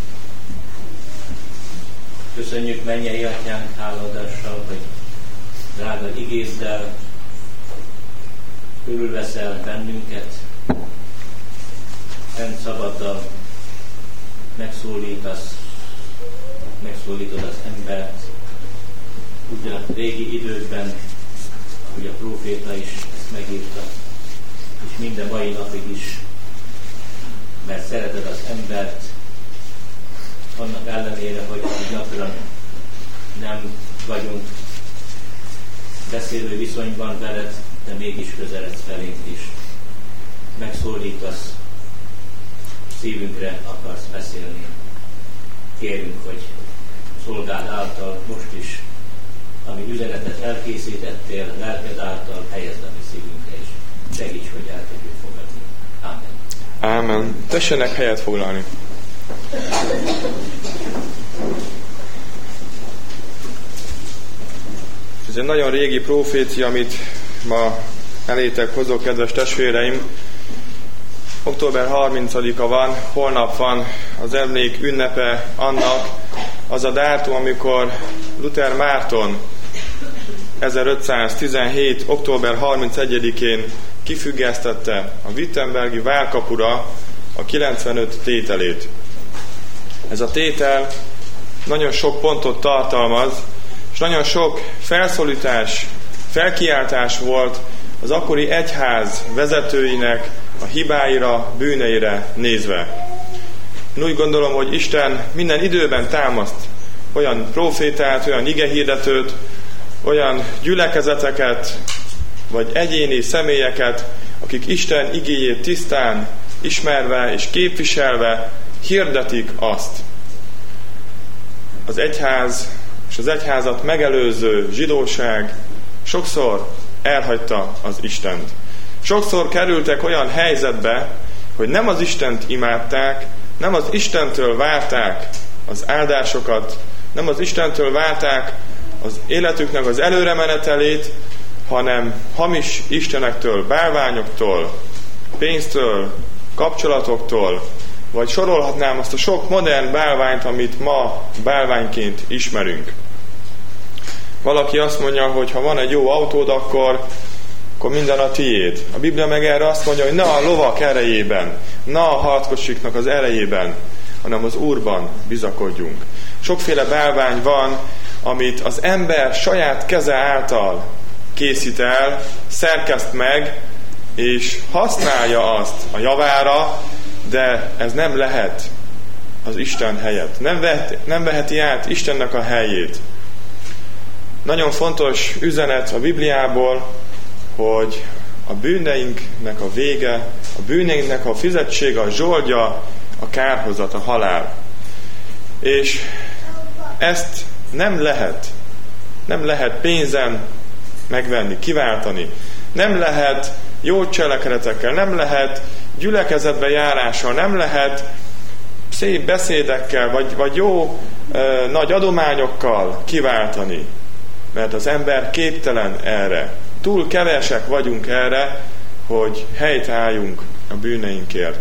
Köszönjük mennyei atyánk hálaadással, hogy drága igéddel körülveszel bennünket, szent szabaddal megszólítasz, megszólítod az embert, ugye a régi időkben, ahogy a próféta is ezt megírta, és minden mai napig is, mert szereted az embert, annak ellenére, hogy gyakran nem vagyunk beszélő viszonyban veled, de mégis közeledsz felénk is. Megszólítasz, szívünkre akarsz beszélni. Kérünk, hogy szolgád által most is, ami üzenetet elkészítettél, lelked által helyezd a mi szívünkre is. Segíts, hogy el tudjuk fogadni. Ámen. Ámen. Tessenek helyet foglalni. Ez egy nagyon régi profécia, amit ma elétek hozok, kedves testvéreim. október harmincadika van, holnap van az emlék ünnepe annak, az a dátum, amikor Luther Márton ezerötszáztizenhét. október harmincegyedikén kifüggesztette a wittenbergi várkapura a kilencvenöt tételét. Ez a tétel nagyon sok pontot tartalmaz, és nagyon sok felszólítás, felkiáltás volt az akkori egyház vezetőinek a hibáira, bűneire nézve. Én úgy gondolom, hogy Isten minden időben támaszt olyan prófétát, olyan igehirdetőt, olyan gyülekezeteket, vagy egyéni személyeket, akik Isten igéjét tisztán ismerve és képviselve hirdetik azt. Az egyház és az egyházat megelőző zsidóság sokszor elhagyta az Istent. Sokszor kerültek olyan helyzetbe, hogy nem az Istent imádták, nem az Istentől várták az áldásokat, nem az Istentől várták az életüknek az előremenetelét, hanem hamis istenektől, bálványoktól, pénztől, kapcsolatoktól, vagy sorolhatnám azt a sok modern bálványt, amit ma bálványként ismerünk. Valaki azt mondja, hogy ha van egy jó autód, akkor, akkor minden a tiéd. A Biblia meg erre azt mondja, hogy ne a lovak erejében, ne a harckosiknak az erejében, hanem az Úrban bizakodjunk. Sokféle bálvány van, amit az ember saját keze által készít el, szerkeszt meg, és használja azt a javára, de ez nem lehet az Isten helyett. Nem, vehet, nem veheti át Istennek a helyét. Nagyon fontos üzenet a Bibliából, hogy a bűneinknek a vége, a bűneinknek a fizetsége, a zsoldja, a kárhozat, a halál. És ezt nem lehet, nem lehet pénzen megvenni, kiváltani. Nem lehet jó cselekedetekkel, nem lehet gyülekezetbe járással, nem lehet szép beszédekkel, vagy, vagy jó ö, nagy adományokkal kiváltani. Mert az ember képtelen erre. Túl kevesek vagyunk erre, hogy helyt álljunk a bűneinkért.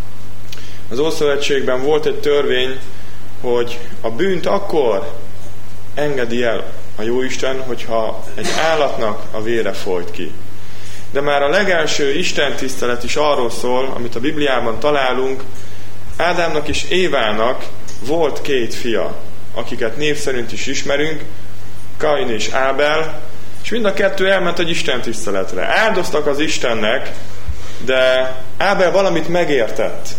Az Ószövetségben volt egy törvény, hogy a bűnt akkor engedi el a Jóisten, hogyha egy állatnak a vére folyt ki. De már a legelső istentisztelet is arról szól, amit a Bibliában találunk, Ádámnak és Évának volt két fia, akiket név szerint is ismerünk, Kain és Ábel, és mind a kettő elment egy istentiszteletre. Áldoztak az Istennek, de Ábel valamit megértett.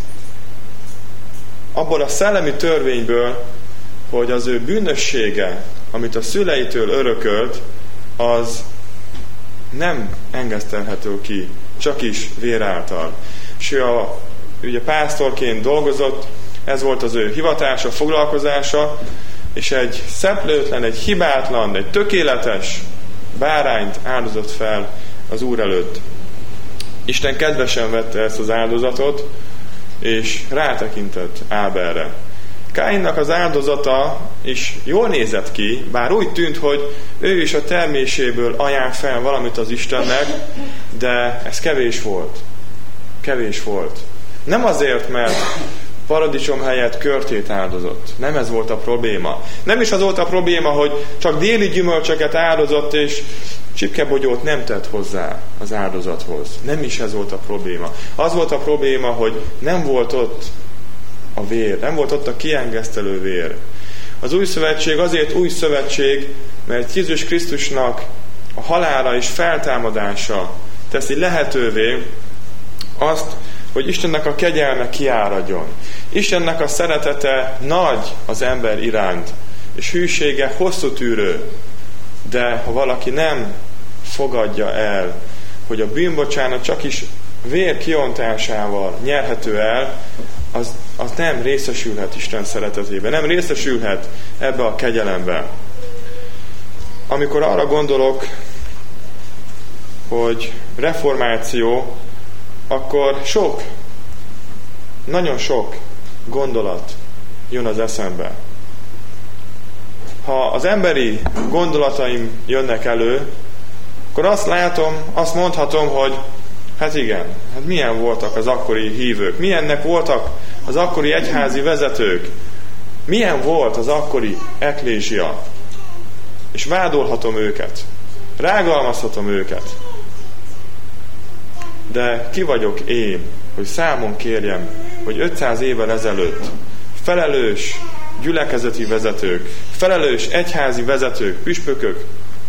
Abból a szellemi törvényből, hogy az ő bűnössége, amit a szüleitől örökölt, az nem engesztelhető ki, csak is vér által. És ő a, ugye pásztorként dolgozott, ez volt az ő hivatása, foglalkozása, és egy szeplőtlen, egy hibátlan, egy tökéletes bárányt áldozott fel az Úr előtt. Isten kedvesen vette ezt az áldozatot, és rátekintett Ábelre. Káinnak az áldozata is jól nézett ki, bár úgy tűnt, hogy ő is a terméséből ajánl fel valamit az Istennek, de ez kevés volt. Kevés volt. Nem azért, mert paradicsom helyett körtét áldozott. Nem ez volt a probléma. Nem is az volt a probléma, hogy csak déli gyümölcsöket áldozott, és csipkebogyót nem tett hozzá az áldozathoz. Nem is ez volt a probléma. Az volt a probléma, hogy nem volt ott a vér, nem volt ott a kiengesztelő vér. Az új szövetség azért új szövetség, mert Jézus Krisztusnak a halála és feltámadása teszi lehetővé azt, hogy Istennek a kegyelme kiáradjon. Istennek a szeretete nagy az ember iránt, és hűsége hosszú tűrő. De ha valaki nem fogadja el, hogy a bűnbocsánat csak is vér kiontásával nyerhető el, az, az nem részesülhet Isten szeretetében, nem részesülhet ebbe a kegyelembe. Amikor arra gondolok, hogy reformáció, akkor sok, nagyon sok gondolat jön az eszembe. Ha az emberi gondolataim jönnek elő, akkor azt látom, azt mondhatom, hogy hát igen, hát milyen voltak az akkori hívők, milyennek voltak az akkori egyházi vezetők, milyen volt az akkori eklézsia, és vádolhatom őket, rágalmazhatom őket. De ki vagyok én, hogy számon kérjem, hogy ötszáz évvel ezelőtt felelős gyülekezeti vezetők, felelős egyházi vezetők, püspökök,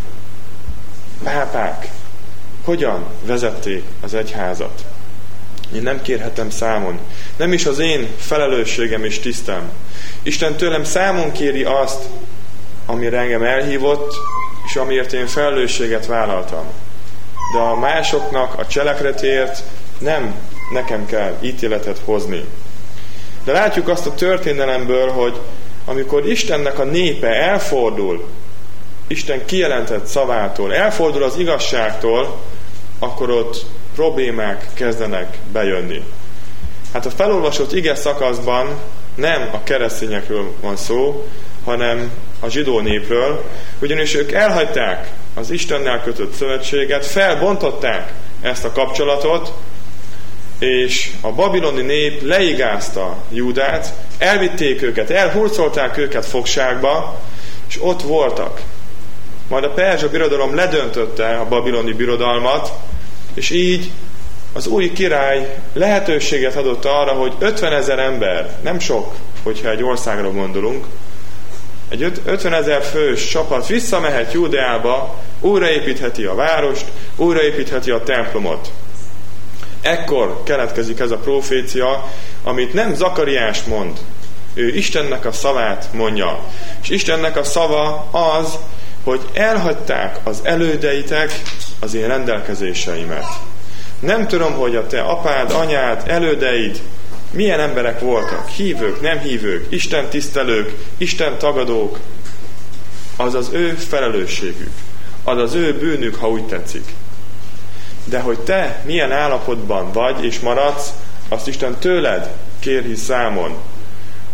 pápák hogyan vezették az egyházat. Én nem kérhetem számon. Nem is az én felelősségem és tisztem. Isten tőlem számon kéri azt, amire engem elhívott, és amiért én felelősséget vállaltam. De a másoknak a cselekedetért nem nekem kell ítéletet hozni. De látjuk azt a történelemből, hogy amikor Istennek a népe elfordul, Isten kijelentett szavától, elfordul az igazságtól, akkor ott problémák kezdenek bejönni. Hát a felolvasott ige szakaszban nem a keresztényekről van szó, hanem a zsidó népről, ugyanis ők elhagyták az Istennel kötött szövetséget, felbontották ezt a kapcsolatot, és a babiloni nép leigázta Júdát, elvitték őket, elhurcolták őket fogságba, és ott voltak. Majd a perzsa birodalom ledöntötte a babiloni birodalmat, és így az új király lehetőséget adott arra, hogy ötvenezer ember, nem sok, hogyha egy országra gondolunk, egy ötvenezer fős csapat visszamehet Júdeába, újraépítheti a várost, újraépítheti a templomot. Ekkor keletkezik ez a profécia, amit nem Zakariás mond. Ő Istennek a szavát mondja. És Istennek a szava az, hogy elhagyták az elődeitek az én rendelkezéseimet. Nem tudom, hogy a te apád, anyád, elődeid milyen emberek voltak, hívők, nem hívők, Isten tisztelők, Isten tagadók. Az az ő felelősségük, az az ő bűnük, ha úgy tetszik. De hogy te milyen állapotban vagy és maradsz, azt Isten tőled kérhi számon.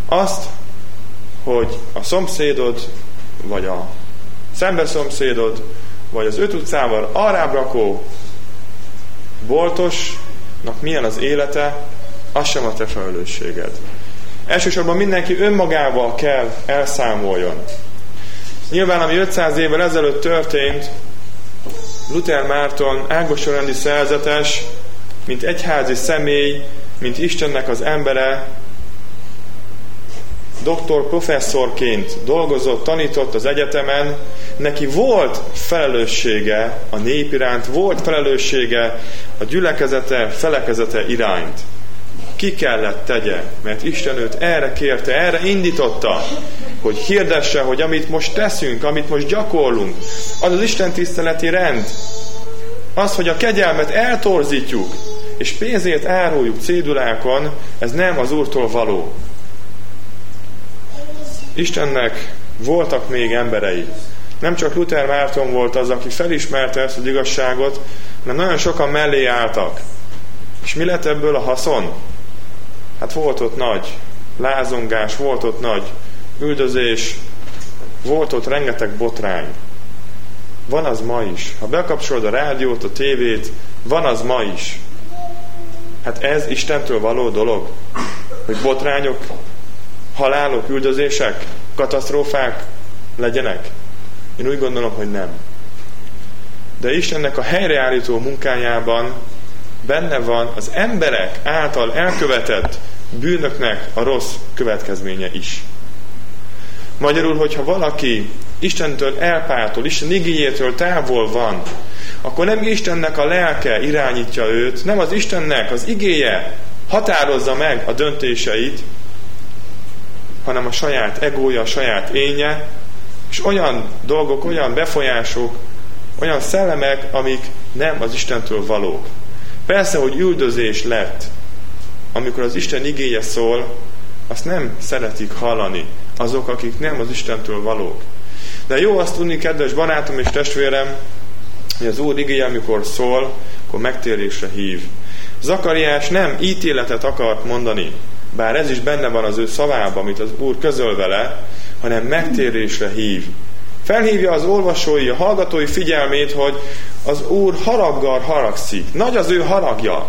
Azt, hogy a szomszédod, vagy a szembeszomszédod, vagy az öt utcával arrább rakó boltosnak milyen az élete, az sem a te felelősséged. Elsősorban mindenki önmagával kell elszámoljon. Nyilván, ami ötszáz évvel ezelőtt történt, Luther Márton ágossorrendi szerzetes, mint egyházi személy, mint Istennek az embere, doktor professzorként dolgozott, tanított az egyetemen, neki volt felelőssége a nép iránt, volt felelőssége a gyülekezete, felekezete iránt. Ki kellett tegye, mert Isten őt erre kérte, erre indította, hogy hirdesse, hogy amit most teszünk, amit most gyakorlunk, az az Isten tiszteleti rend. Az, hogy a kegyelmet eltorzítjuk, és pénzét áruljuk cédulákon, ez nem az Úrtól való. Istennek voltak még emberei. Nem csak Luther Márton volt az, aki felismerte ezt az igazságot, hanem nagyon sokan mellé álltak. És mi lett ebből a haszon? Hát volt ott nagy lázongás, volt ott nagy üldözés, volt ott rengeteg botrány. Van az ma is. Ha bekapcsolod a rádiót, a tévét, van az ma is. Hát ez Istentől való dolog, hogy botrányok, halálok, üldözések, katasztrófák legyenek? Én úgy gondolom, hogy nem. De Istennek a helyreállító munkájában benne van az emberek által elkövetett bűnöknek a rossz következménye is. Magyarul, hogyha valaki Istentől elpártol, Isten igéjétől távol van, akkor nem Istennek a lelke irányítja őt, nem az Istennek az igéje határozza meg a döntéseit, hanem a saját egója, a saját énje, és olyan dolgok, olyan befolyások, olyan szellemek, amik nem az Istentől valók. Persze, hogy üldözés lett, amikor az Isten igéje szól, azt nem szeretik hallani azok, akik nem az Istentől valók. De jó azt tudni, kedves barátom és testvérem, hogy az Úr igéje, amikor szól, akkor megtérésre hív. Zakariás nem ítéletet akart mondani, bár ez is benne van az ő szavában, amit az Úr közöl vele, hanem megtérésre hív. Felhívja az olvasói, a hallgatói figyelmét, hogy az Úr haraggal haragszik. Nagy az ő haragja.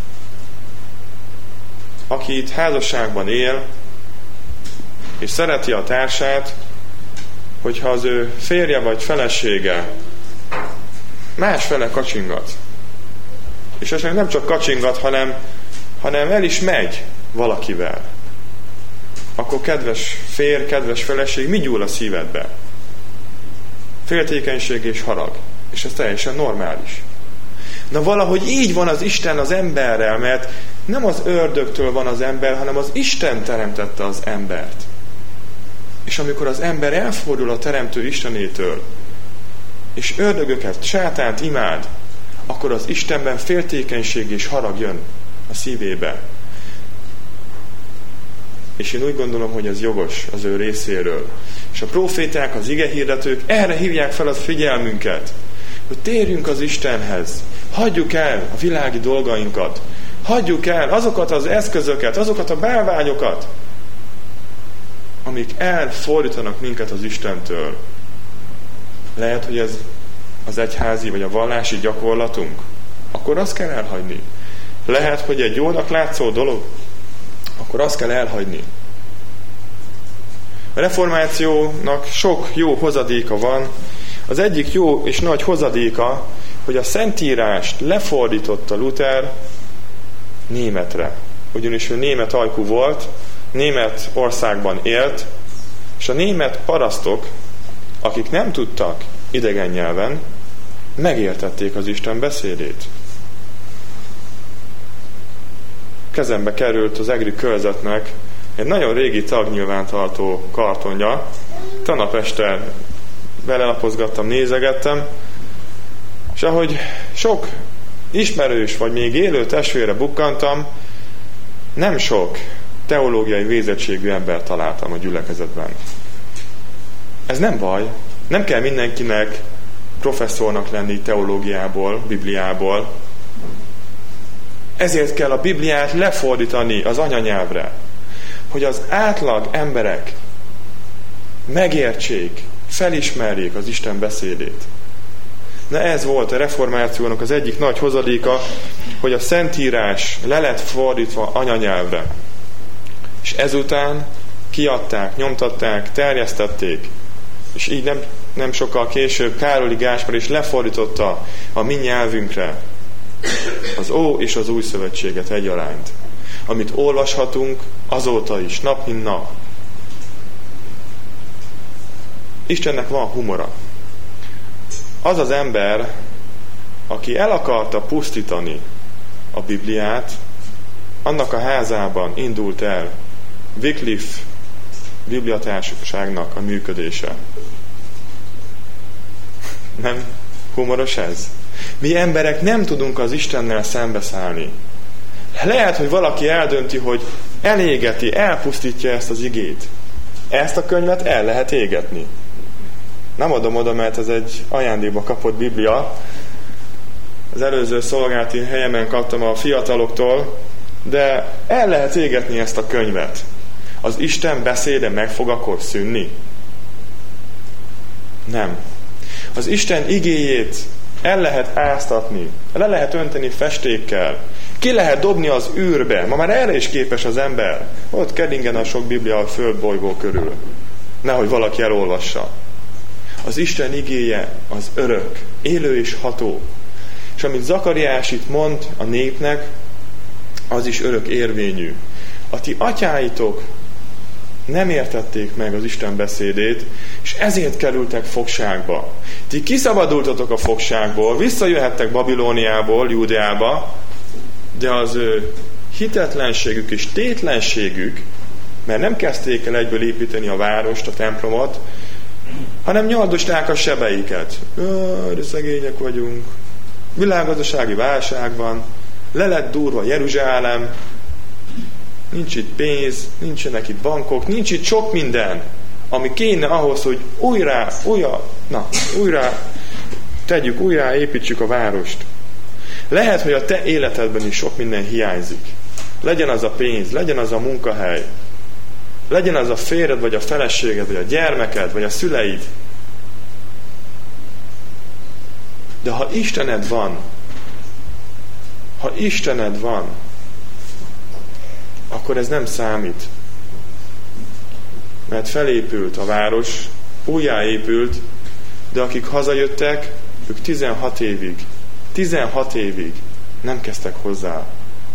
Aki itt házasságban él, és szereti a társát, hogyha az ő férje vagy felesége másfele kacsingat. És esetleg nem csak kacsingat, hanem, hanem el is megy valakivel. Akkor kedves férj, kedves feleség, mi gyúl a szívedbe? Féltékenység és harag. És ez teljesen normális. Na valahogy így van az Isten az emberrel, mert nem az ördögtől van az ember, hanem az Isten teremtette az embert. És amikor az ember elfordul a teremtő Istenétől, és ördögöket, sátánt imád, akkor az Istenben féltékenység és harag jön a szívébe. És én úgy gondolom, hogy ez jogos az ő részéről. És a proféták, az igehirdetők erre hívják fel az figyelmünket, hogy térjünk az Istenhez, hagyjuk el a világi dolgainkat, hagyjuk el azokat az eszközöket, azokat a bálványokat, amik elfordítanak minket az Istentől. Lehet, hogy ez az egyházi vagy a vallási gyakorlatunk, akkor azt kell elhagyni. Lehet, hogy egy jónak látszó dolog, akkor azt kell elhagyni. A reformációnak sok jó hozadéka van. Az egyik jó és nagy hozadéka, hogy a Szentírást lefordította Luther németre. Ugyanis ő német ajkú volt, német országban élt, és a német parasztok, akik nem tudtak idegen nyelven, megértették az Isten beszédét. Kezembe került az egri körzetnek egy nagyon régi tagnyilvántartó kartonja. Tegnap este belelapozgattam, nézegettem, és ahogy sok ismerős vagy még élő testvére bukkantam, nem sok teológiai végzettségű embert találtam a gyülekezetben. Ez nem baj. Nem kell mindenkinek professzornak lenni teológiából, Bibliából. Ezért kell a Bibliát lefordítani az anyanyelvre. hogy az átlag emberek megértsék, felismerjék az Isten beszédét. Na ez volt a reformációnak az egyik nagy hozadéka, hogy a Szentírás le lett fordítva anyanyelvre. És ezután kiadták, nyomtatták, terjesztették, és így nem, nem sokkal később Károli Gáspár is lefordította a mi nyelvünkre az Ó és az Új Szövetséget egyaránt, amit olvashatunk azóta is, nap mint nap. Istennek van humora. Az az ember, aki el akarta pusztítani a Bibliát, annak a házában indult el Wycliffe bibliatársaságnak a működése. Nem humoros ez? Mi emberek nem tudunk az Istennel szembeszállni. Lehet, hogy valaki eldönti, hogy elégeti, elpusztítja ezt az igét. Ezt a könyvet el lehet égetni. Nem adom oda, mert ez egy ajándékba kapott Biblia. Az előző szolgálati helyemen kaptam a fiataloktól, de el lehet égetni ezt a könyvet. Az Isten beszéde meg fog akkor szűnni? Nem. Az Isten igéjét el lehet áztatni, le lehet önteni festékkel, ki lehet dobni az űrbe. Ma már erre is képes az ember. Ott kedingen a sok Biblia a földbolygó körül. Nehogy valaki elolvassa. Az Isten igéje az örök, élő és ható. És amit Zakariás itt mond a népnek, az is örök érvényű. A ti atyáitok nem értették meg az Isten beszédét, és ezért kerültek fogságba. Ti kiszabadultatok a fogságból, visszajöhettek Babilóniából, Júdeába, de az ő hitetlenségük és tétlenségük, mert nem kezdték el egyből építeni a várost, a templomot, hanem nyaldosták a sebeiket. De szegények vagyunk, világgazdasági válság van, le lett durva Jeruzsálem, nincs itt pénz, nincsenek itt bankok, nincs itt sok minden, ami kéne ahhoz, hogy újra, újra, na, újra tegyük, újra építsük a várost. Lehet, hogy a te életedben is sok minden hiányzik. Legyen az a pénz, legyen az a munkahely, legyen az a férjed, vagy a feleséged, vagy a gyermeked, vagy a szüleid. De ha Istened van, ha Istened van, akkor ez nem számít. Mert felépült a város, újjáépült, de akik hazajöttek, ők tizenhat évig, tizenhat évig nem kezdtek hozzá.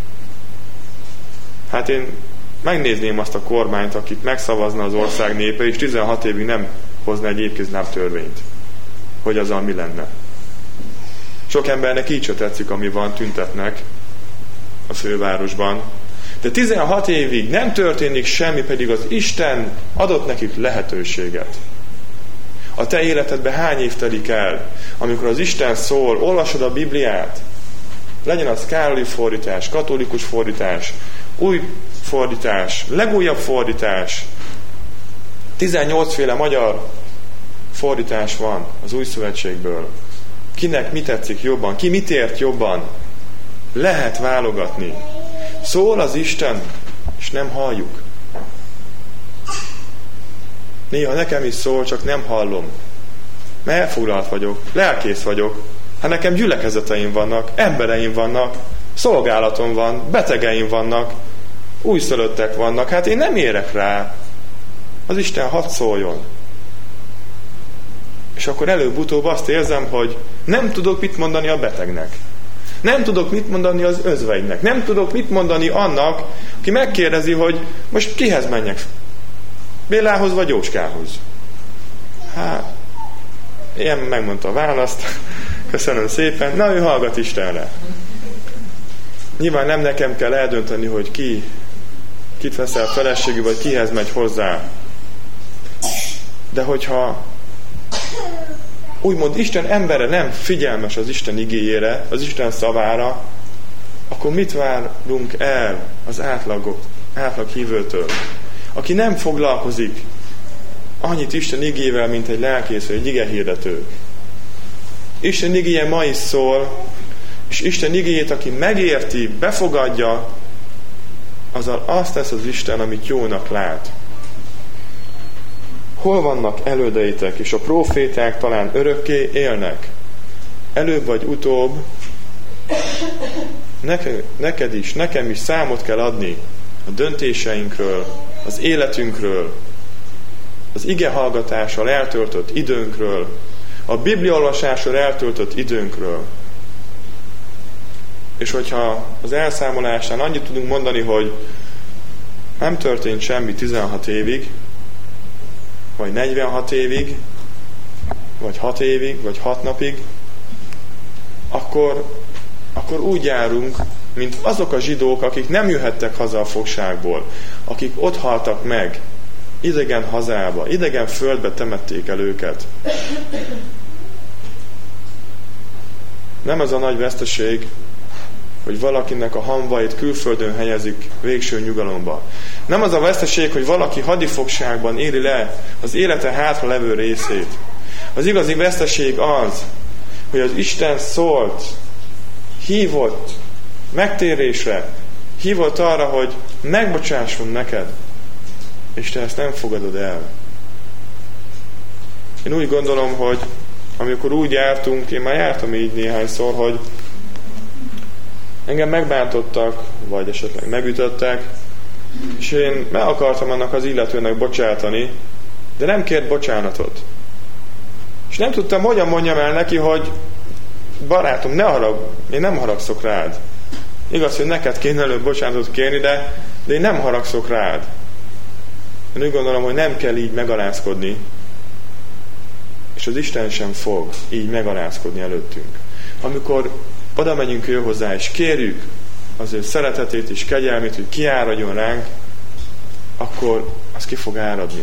Hát én megnézném azt a kormányt, akit megszavazna az ország népe, és tizenhat évig nem hozna egy évkézláb törvényt. Hogy azzal mi lenne. Sok embernek így se tetszik, ami van, tüntetnek a fővárosban. De tizenhat évig nem történik semmi, pedig az Isten adott nekik lehetőséget. A te életedben hány év telik el, amikor az Isten szól, olvasod a Bibliát, legyen az Károli fordítás, katolikus fordítás, új fordítás, legújabb fordítás, tizennyolcféle magyar fordítás van az Új Szövetségből. Kinek mi tetszik jobban, ki mit ért jobban, lehet válogatni. Szól az Isten, és nem halljuk. Néha nekem is szól, csak nem hallom. Mert elfoglalt vagyok, lelkész vagyok. Hát nekem gyülekezeteim vannak, embereim vannak, szolgálatom van, betegeim vannak, újszülöttek vannak. Hát én nem érek rá. Az Isten hadd szóljon. És akkor előbb-utóbb azt érzem, hogy nem tudok mit mondani a betegnek. Nem tudok mit mondani az özvegynek. Nem tudok mit mondani annak, aki megkérdezi, hogy most kihez menjek? Bélához vagy Jócskához? Hát, ilyen megmondta a választ. Köszönöm szépen. Na, ő hallgat Istenre. Nyilván nem nekem kell eldönteni, hogy ki, kit veszel feleségül, vagy kihez megy hozzá. De hogyha úgymond Isten embere nem figyelmes az Isten igéjére, az Isten szavára, akkor mit várunk el az átlagot, átlag hívőtől? Aki nem foglalkozik annyit Isten igével, mint egy lelkész vagy egy igehirdető. Isten igéje ma is szól, és Isten igéjét, aki megérti, befogadja, azzal azt tesz az Isten, amit jónak lát. Hol vannak elődeitek, és a próféták talán örökké élnek? Előbb vagy utóbb neked, neked is, nekem is számot kell adni a döntéseinkről, az életünkről, az igehallgatással eltöltött időnkről, a bibliaolvasással eltöltött időnkről. És hogyha az elszámolásán annyit tudunk mondani, hogy nem történt semmi tizenhat évig, vagy negyvenhat évig, vagy hat évig, vagy hat napig, akkor, akkor úgy járunk, mint azok a zsidók, akik nem jöhettek haza a fogságból, akik ott haltak meg, idegen hazába, idegen földbe temették el őket. Nem ez a nagy veszteség, hogy valakinek a hamvait külföldön helyezik végső nyugalomba. Nem az a veszteség, hogy valaki hadifogságban éli le az élete hátra levő részét. Az igazi veszteség az, hogy az Isten szólt, hívott megtérésre, hívott arra, hogy megbocsásson neked, és te ezt nem fogadod el. Én úgy gondolom, hogy amikor úgy jártunk, én már jártam így néhányszor, hogy engem megbántottak, vagy esetleg megütöttek, és én meg akartam annak az illetőnek bocsátani, de nem kért bocsánatot. És nem tudtam, hogyan mondjam el neki, hogy barátom, ne harag, én nem haragszok rád. Igaz, hogy neked kéne előbb bocsánatot kérni, de, de én nem haragszok rád. Én úgy gondolom, hogy nem kell így megalázkodni, és az Isten sem fog így megalázkodni előttünk. Amikor oda megyünk ő hozzá, és kérjük az ő szeretetét és kegyelmét, hogy kiáradjon ránk, akkor az ki fog áradni.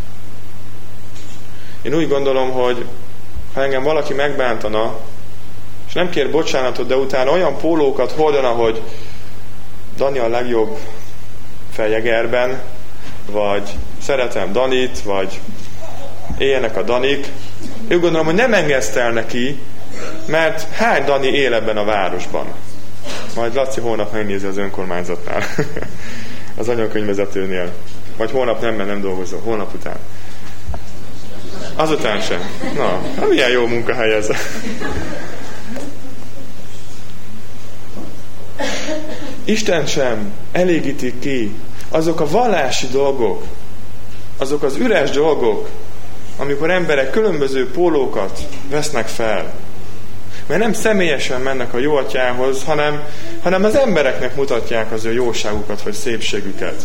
Én úgy gondolom, hogy ha engem valaki megbántana, és nem kér bocsánatot, de utána olyan pólókat hordana, hogy Dani a legjobb Feljegerben, vagy szeretem Danit, vagy éljenek a Danik, én gondolom, hogy nem engesztel neki, mert hány Dani él ebben a városban. Majd Laci holnap megnézi az önkormányzatnál, az anyakönyvvezetőnél. Vagy holnap nem, mert nem dolgozol, holnap után. Azután sem. Na, milyen jó munkahely ez. Isten sem elégítik ki azok a vallási dolgok, azok az üres dolgok, amikor emberek különböző pólókat vesznek fel. Mert nem személyesen mennek a jó atyához, hanem, hanem az embereknek mutatják az ő jóságukat, vagy szépségüket.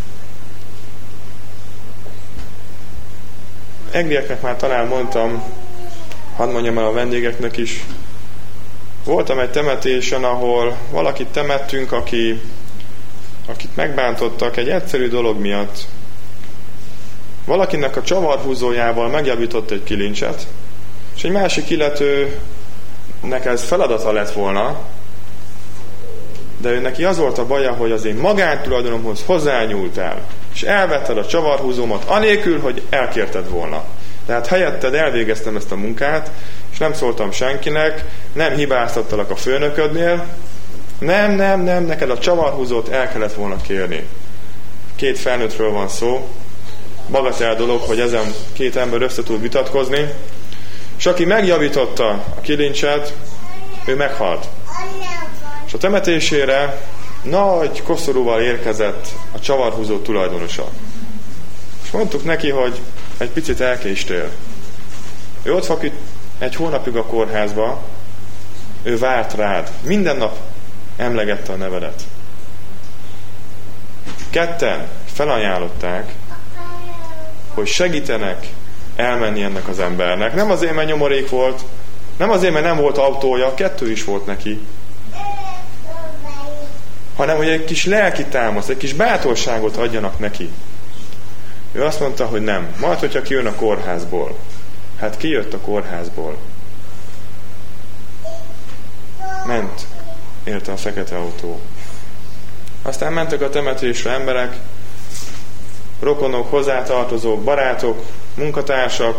Egrieknek már talán mondtam, hadd mondjam el a vendégeknek is, voltam egy temetésen, ahol valakit temettünk, aki, akit megbántottak egy egyszerű dolog miatt. Valakinek a csavarhúzójával megjavított egy kilincset, és egy másik illetőnek ez feladata lett volna, de ő neki az volt a baja, hogy az én magántulajdonomhoz hozzányúltál, és elvetted a csavarhúzómat, anélkül, hogy elkérted volna. Tehát helyetted elvégeztem ezt a munkát, és nem szóltam senkinek, nem hibáztattalak a főnöködnél, nem, nem, nem, neked a csavarhúzót el kellett volna kérni. Két felnőttről van szó, bagatel dolog, hogy ezen két ember össze tud vitatkozni, és aki megjavította a kilincset, ő meghalt. És a temetésére nagy koszorúval érkezett a csavarhúzó tulajdonosa. És mondtuk neki, hogy egy picit elkéstél. Ő ott feküdt egy hónapig a kórházba, ő várt rád. Minden nap emlegette a nevedet. Ketten felajánlották, hogy segítenek elmenni ennek az embernek. Nem azért, mert nyomorék volt, nem azért, mert nem volt autója, kettő is volt neki, hanem, hogy egy kis lelki támasz, egy kis bátorságot adjanak neki. Ő azt mondta, hogy nem. Majd, hogyha kijön a kórházból. Hát kijött a kórházból. Ment, érte a fekete autó. Aztán mentek a temetésre emberek, rokonok, hozzátartozók, barátok, munkatársak.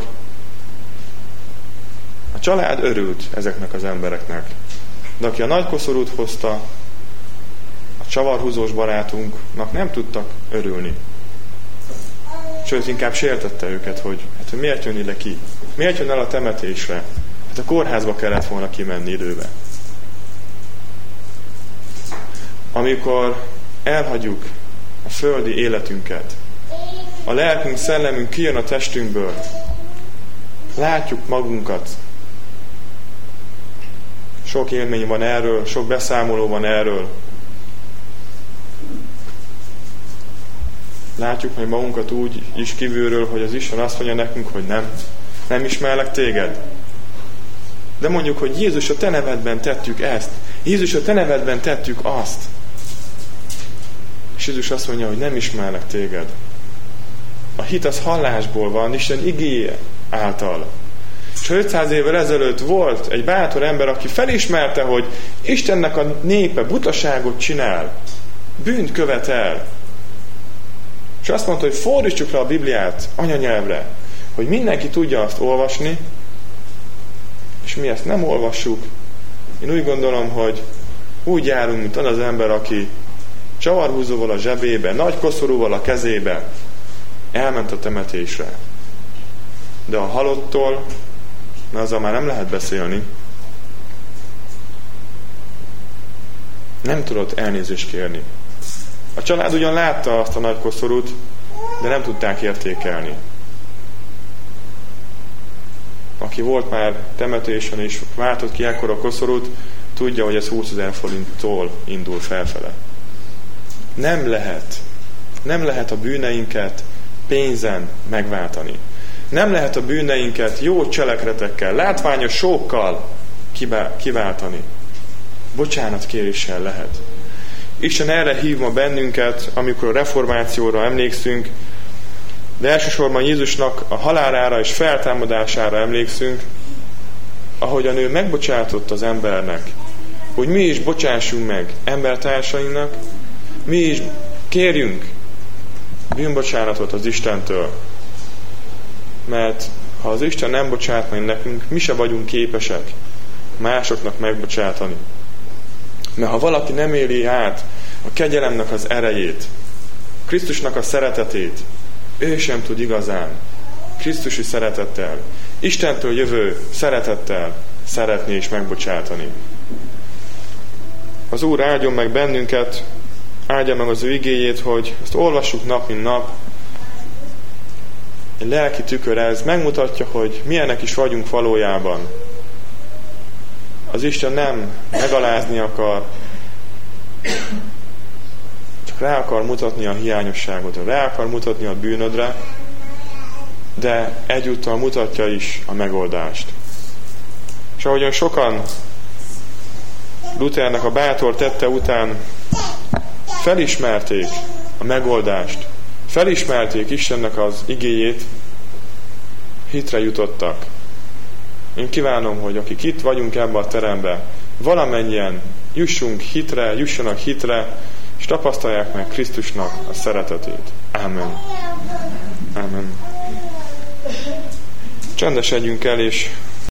A család örült ezeknek az embereknek. De aki a nagy koszorút hozta, a csavarhúzós barátunknak nem tudtak örülni. Sőt, inkább sértette őket, hogy, hát, hogy miért jön ide ki? Miért jön el a temetésre? Hát a kórházba kellett volna kimenni időbe. Amikor elhagyjuk a földi életünket, a lelkünk, szellemünk kijön a testünkből, látjuk magunkat. Sok élmény van erről, sok beszámoló van erről. Látjuk majd magunkat úgy is kívülről, hogy az Isten azt mondja nekünk, hogy nem, nem ismerlek téged. De mondjuk, hogy Jézus, a te nevedben tettük ezt. Jézus, a te nevedben tettük azt. És Jézus azt mondja, hogy nem ismerlek téged. A hit az hallásból van, Isten igéje által. És ötszáz évvel ezelőtt volt egy bátor ember, aki felismerte, hogy Istennek a népe butaságot csinál, bűnt követel. És azt mondta, hogy fordítsuk le a Bibliát anyanyelvre, hogy mindenki tudja azt olvasni, és mi ezt nem olvassuk. Én úgy gondolom, hogy úgy járunk, mint az az ember, aki csavarhúzóval a zsebébe, nagy koszorúval a kezébe elment a temetésre. De a halottól, na azzal már nem lehet beszélni. Nem tudott elnézést kérni. A család ugyan látta azt a nagy koszorút, de nem tudták értékelni. Aki volt már temetésen és váltott ki ekkora koszorút, tudja, hogy ez húszezer forinttól indul felfele. Nem lehet, nem lehet a bűneinket pénzen megváltani. Nem lehet a bűneinket jó cselekedetekkel, látványos sókkal kiváltani. Bocsánatkéréssel lehet. Isten erre hív ma bennünket, amikor a reformációra emlékszünk, de elsősorban Jézusnak a halálára és feltámadására emlékszünk, ahogyan ő megbocsátott az embernek, hogy mi is bocsássunk meg embertársainknak, mi is kérjünk bűnbocsánatot az Istentől. Mert ha az Isten nem bocsát meg nekünk, mi se vagyunk képesek másoknak megbocsátani. Mert ha valaki nem éli át a kegyelemnek az erejét, Krisztusnak a szeretetét, ő sem tud igazán Krisztusi szeretettel, Istentől jövő szeretettel szeretni és megbocsátani. Az Úr áldjon meg bennünket, áldja meg az ő igéjét, hogy ezt olvassuk nap, mint nap. Egy lelki tükör ez, megmutatja, hogy milyenek is vagyunk valójában. Az Isten nem megalázni akar, csak rá akar mutatni a hiányosságodra, rá akar mutatni a bűnödre, de egyúttal mutatja is a megoldást. És ahogyan sokan Luthernek a bátor tette után felismerték a megoldást, felismerték Istennek az igéjét, hitre jutottak. Én kívánom, hogy akik itt vagyunk ebben a teremben, valamennyien jussunk hitre, jussanak hitre, és tapasztalják meg Krisztusnak a szeretetét. Ámen. Ámen. Csendesedjünk el, és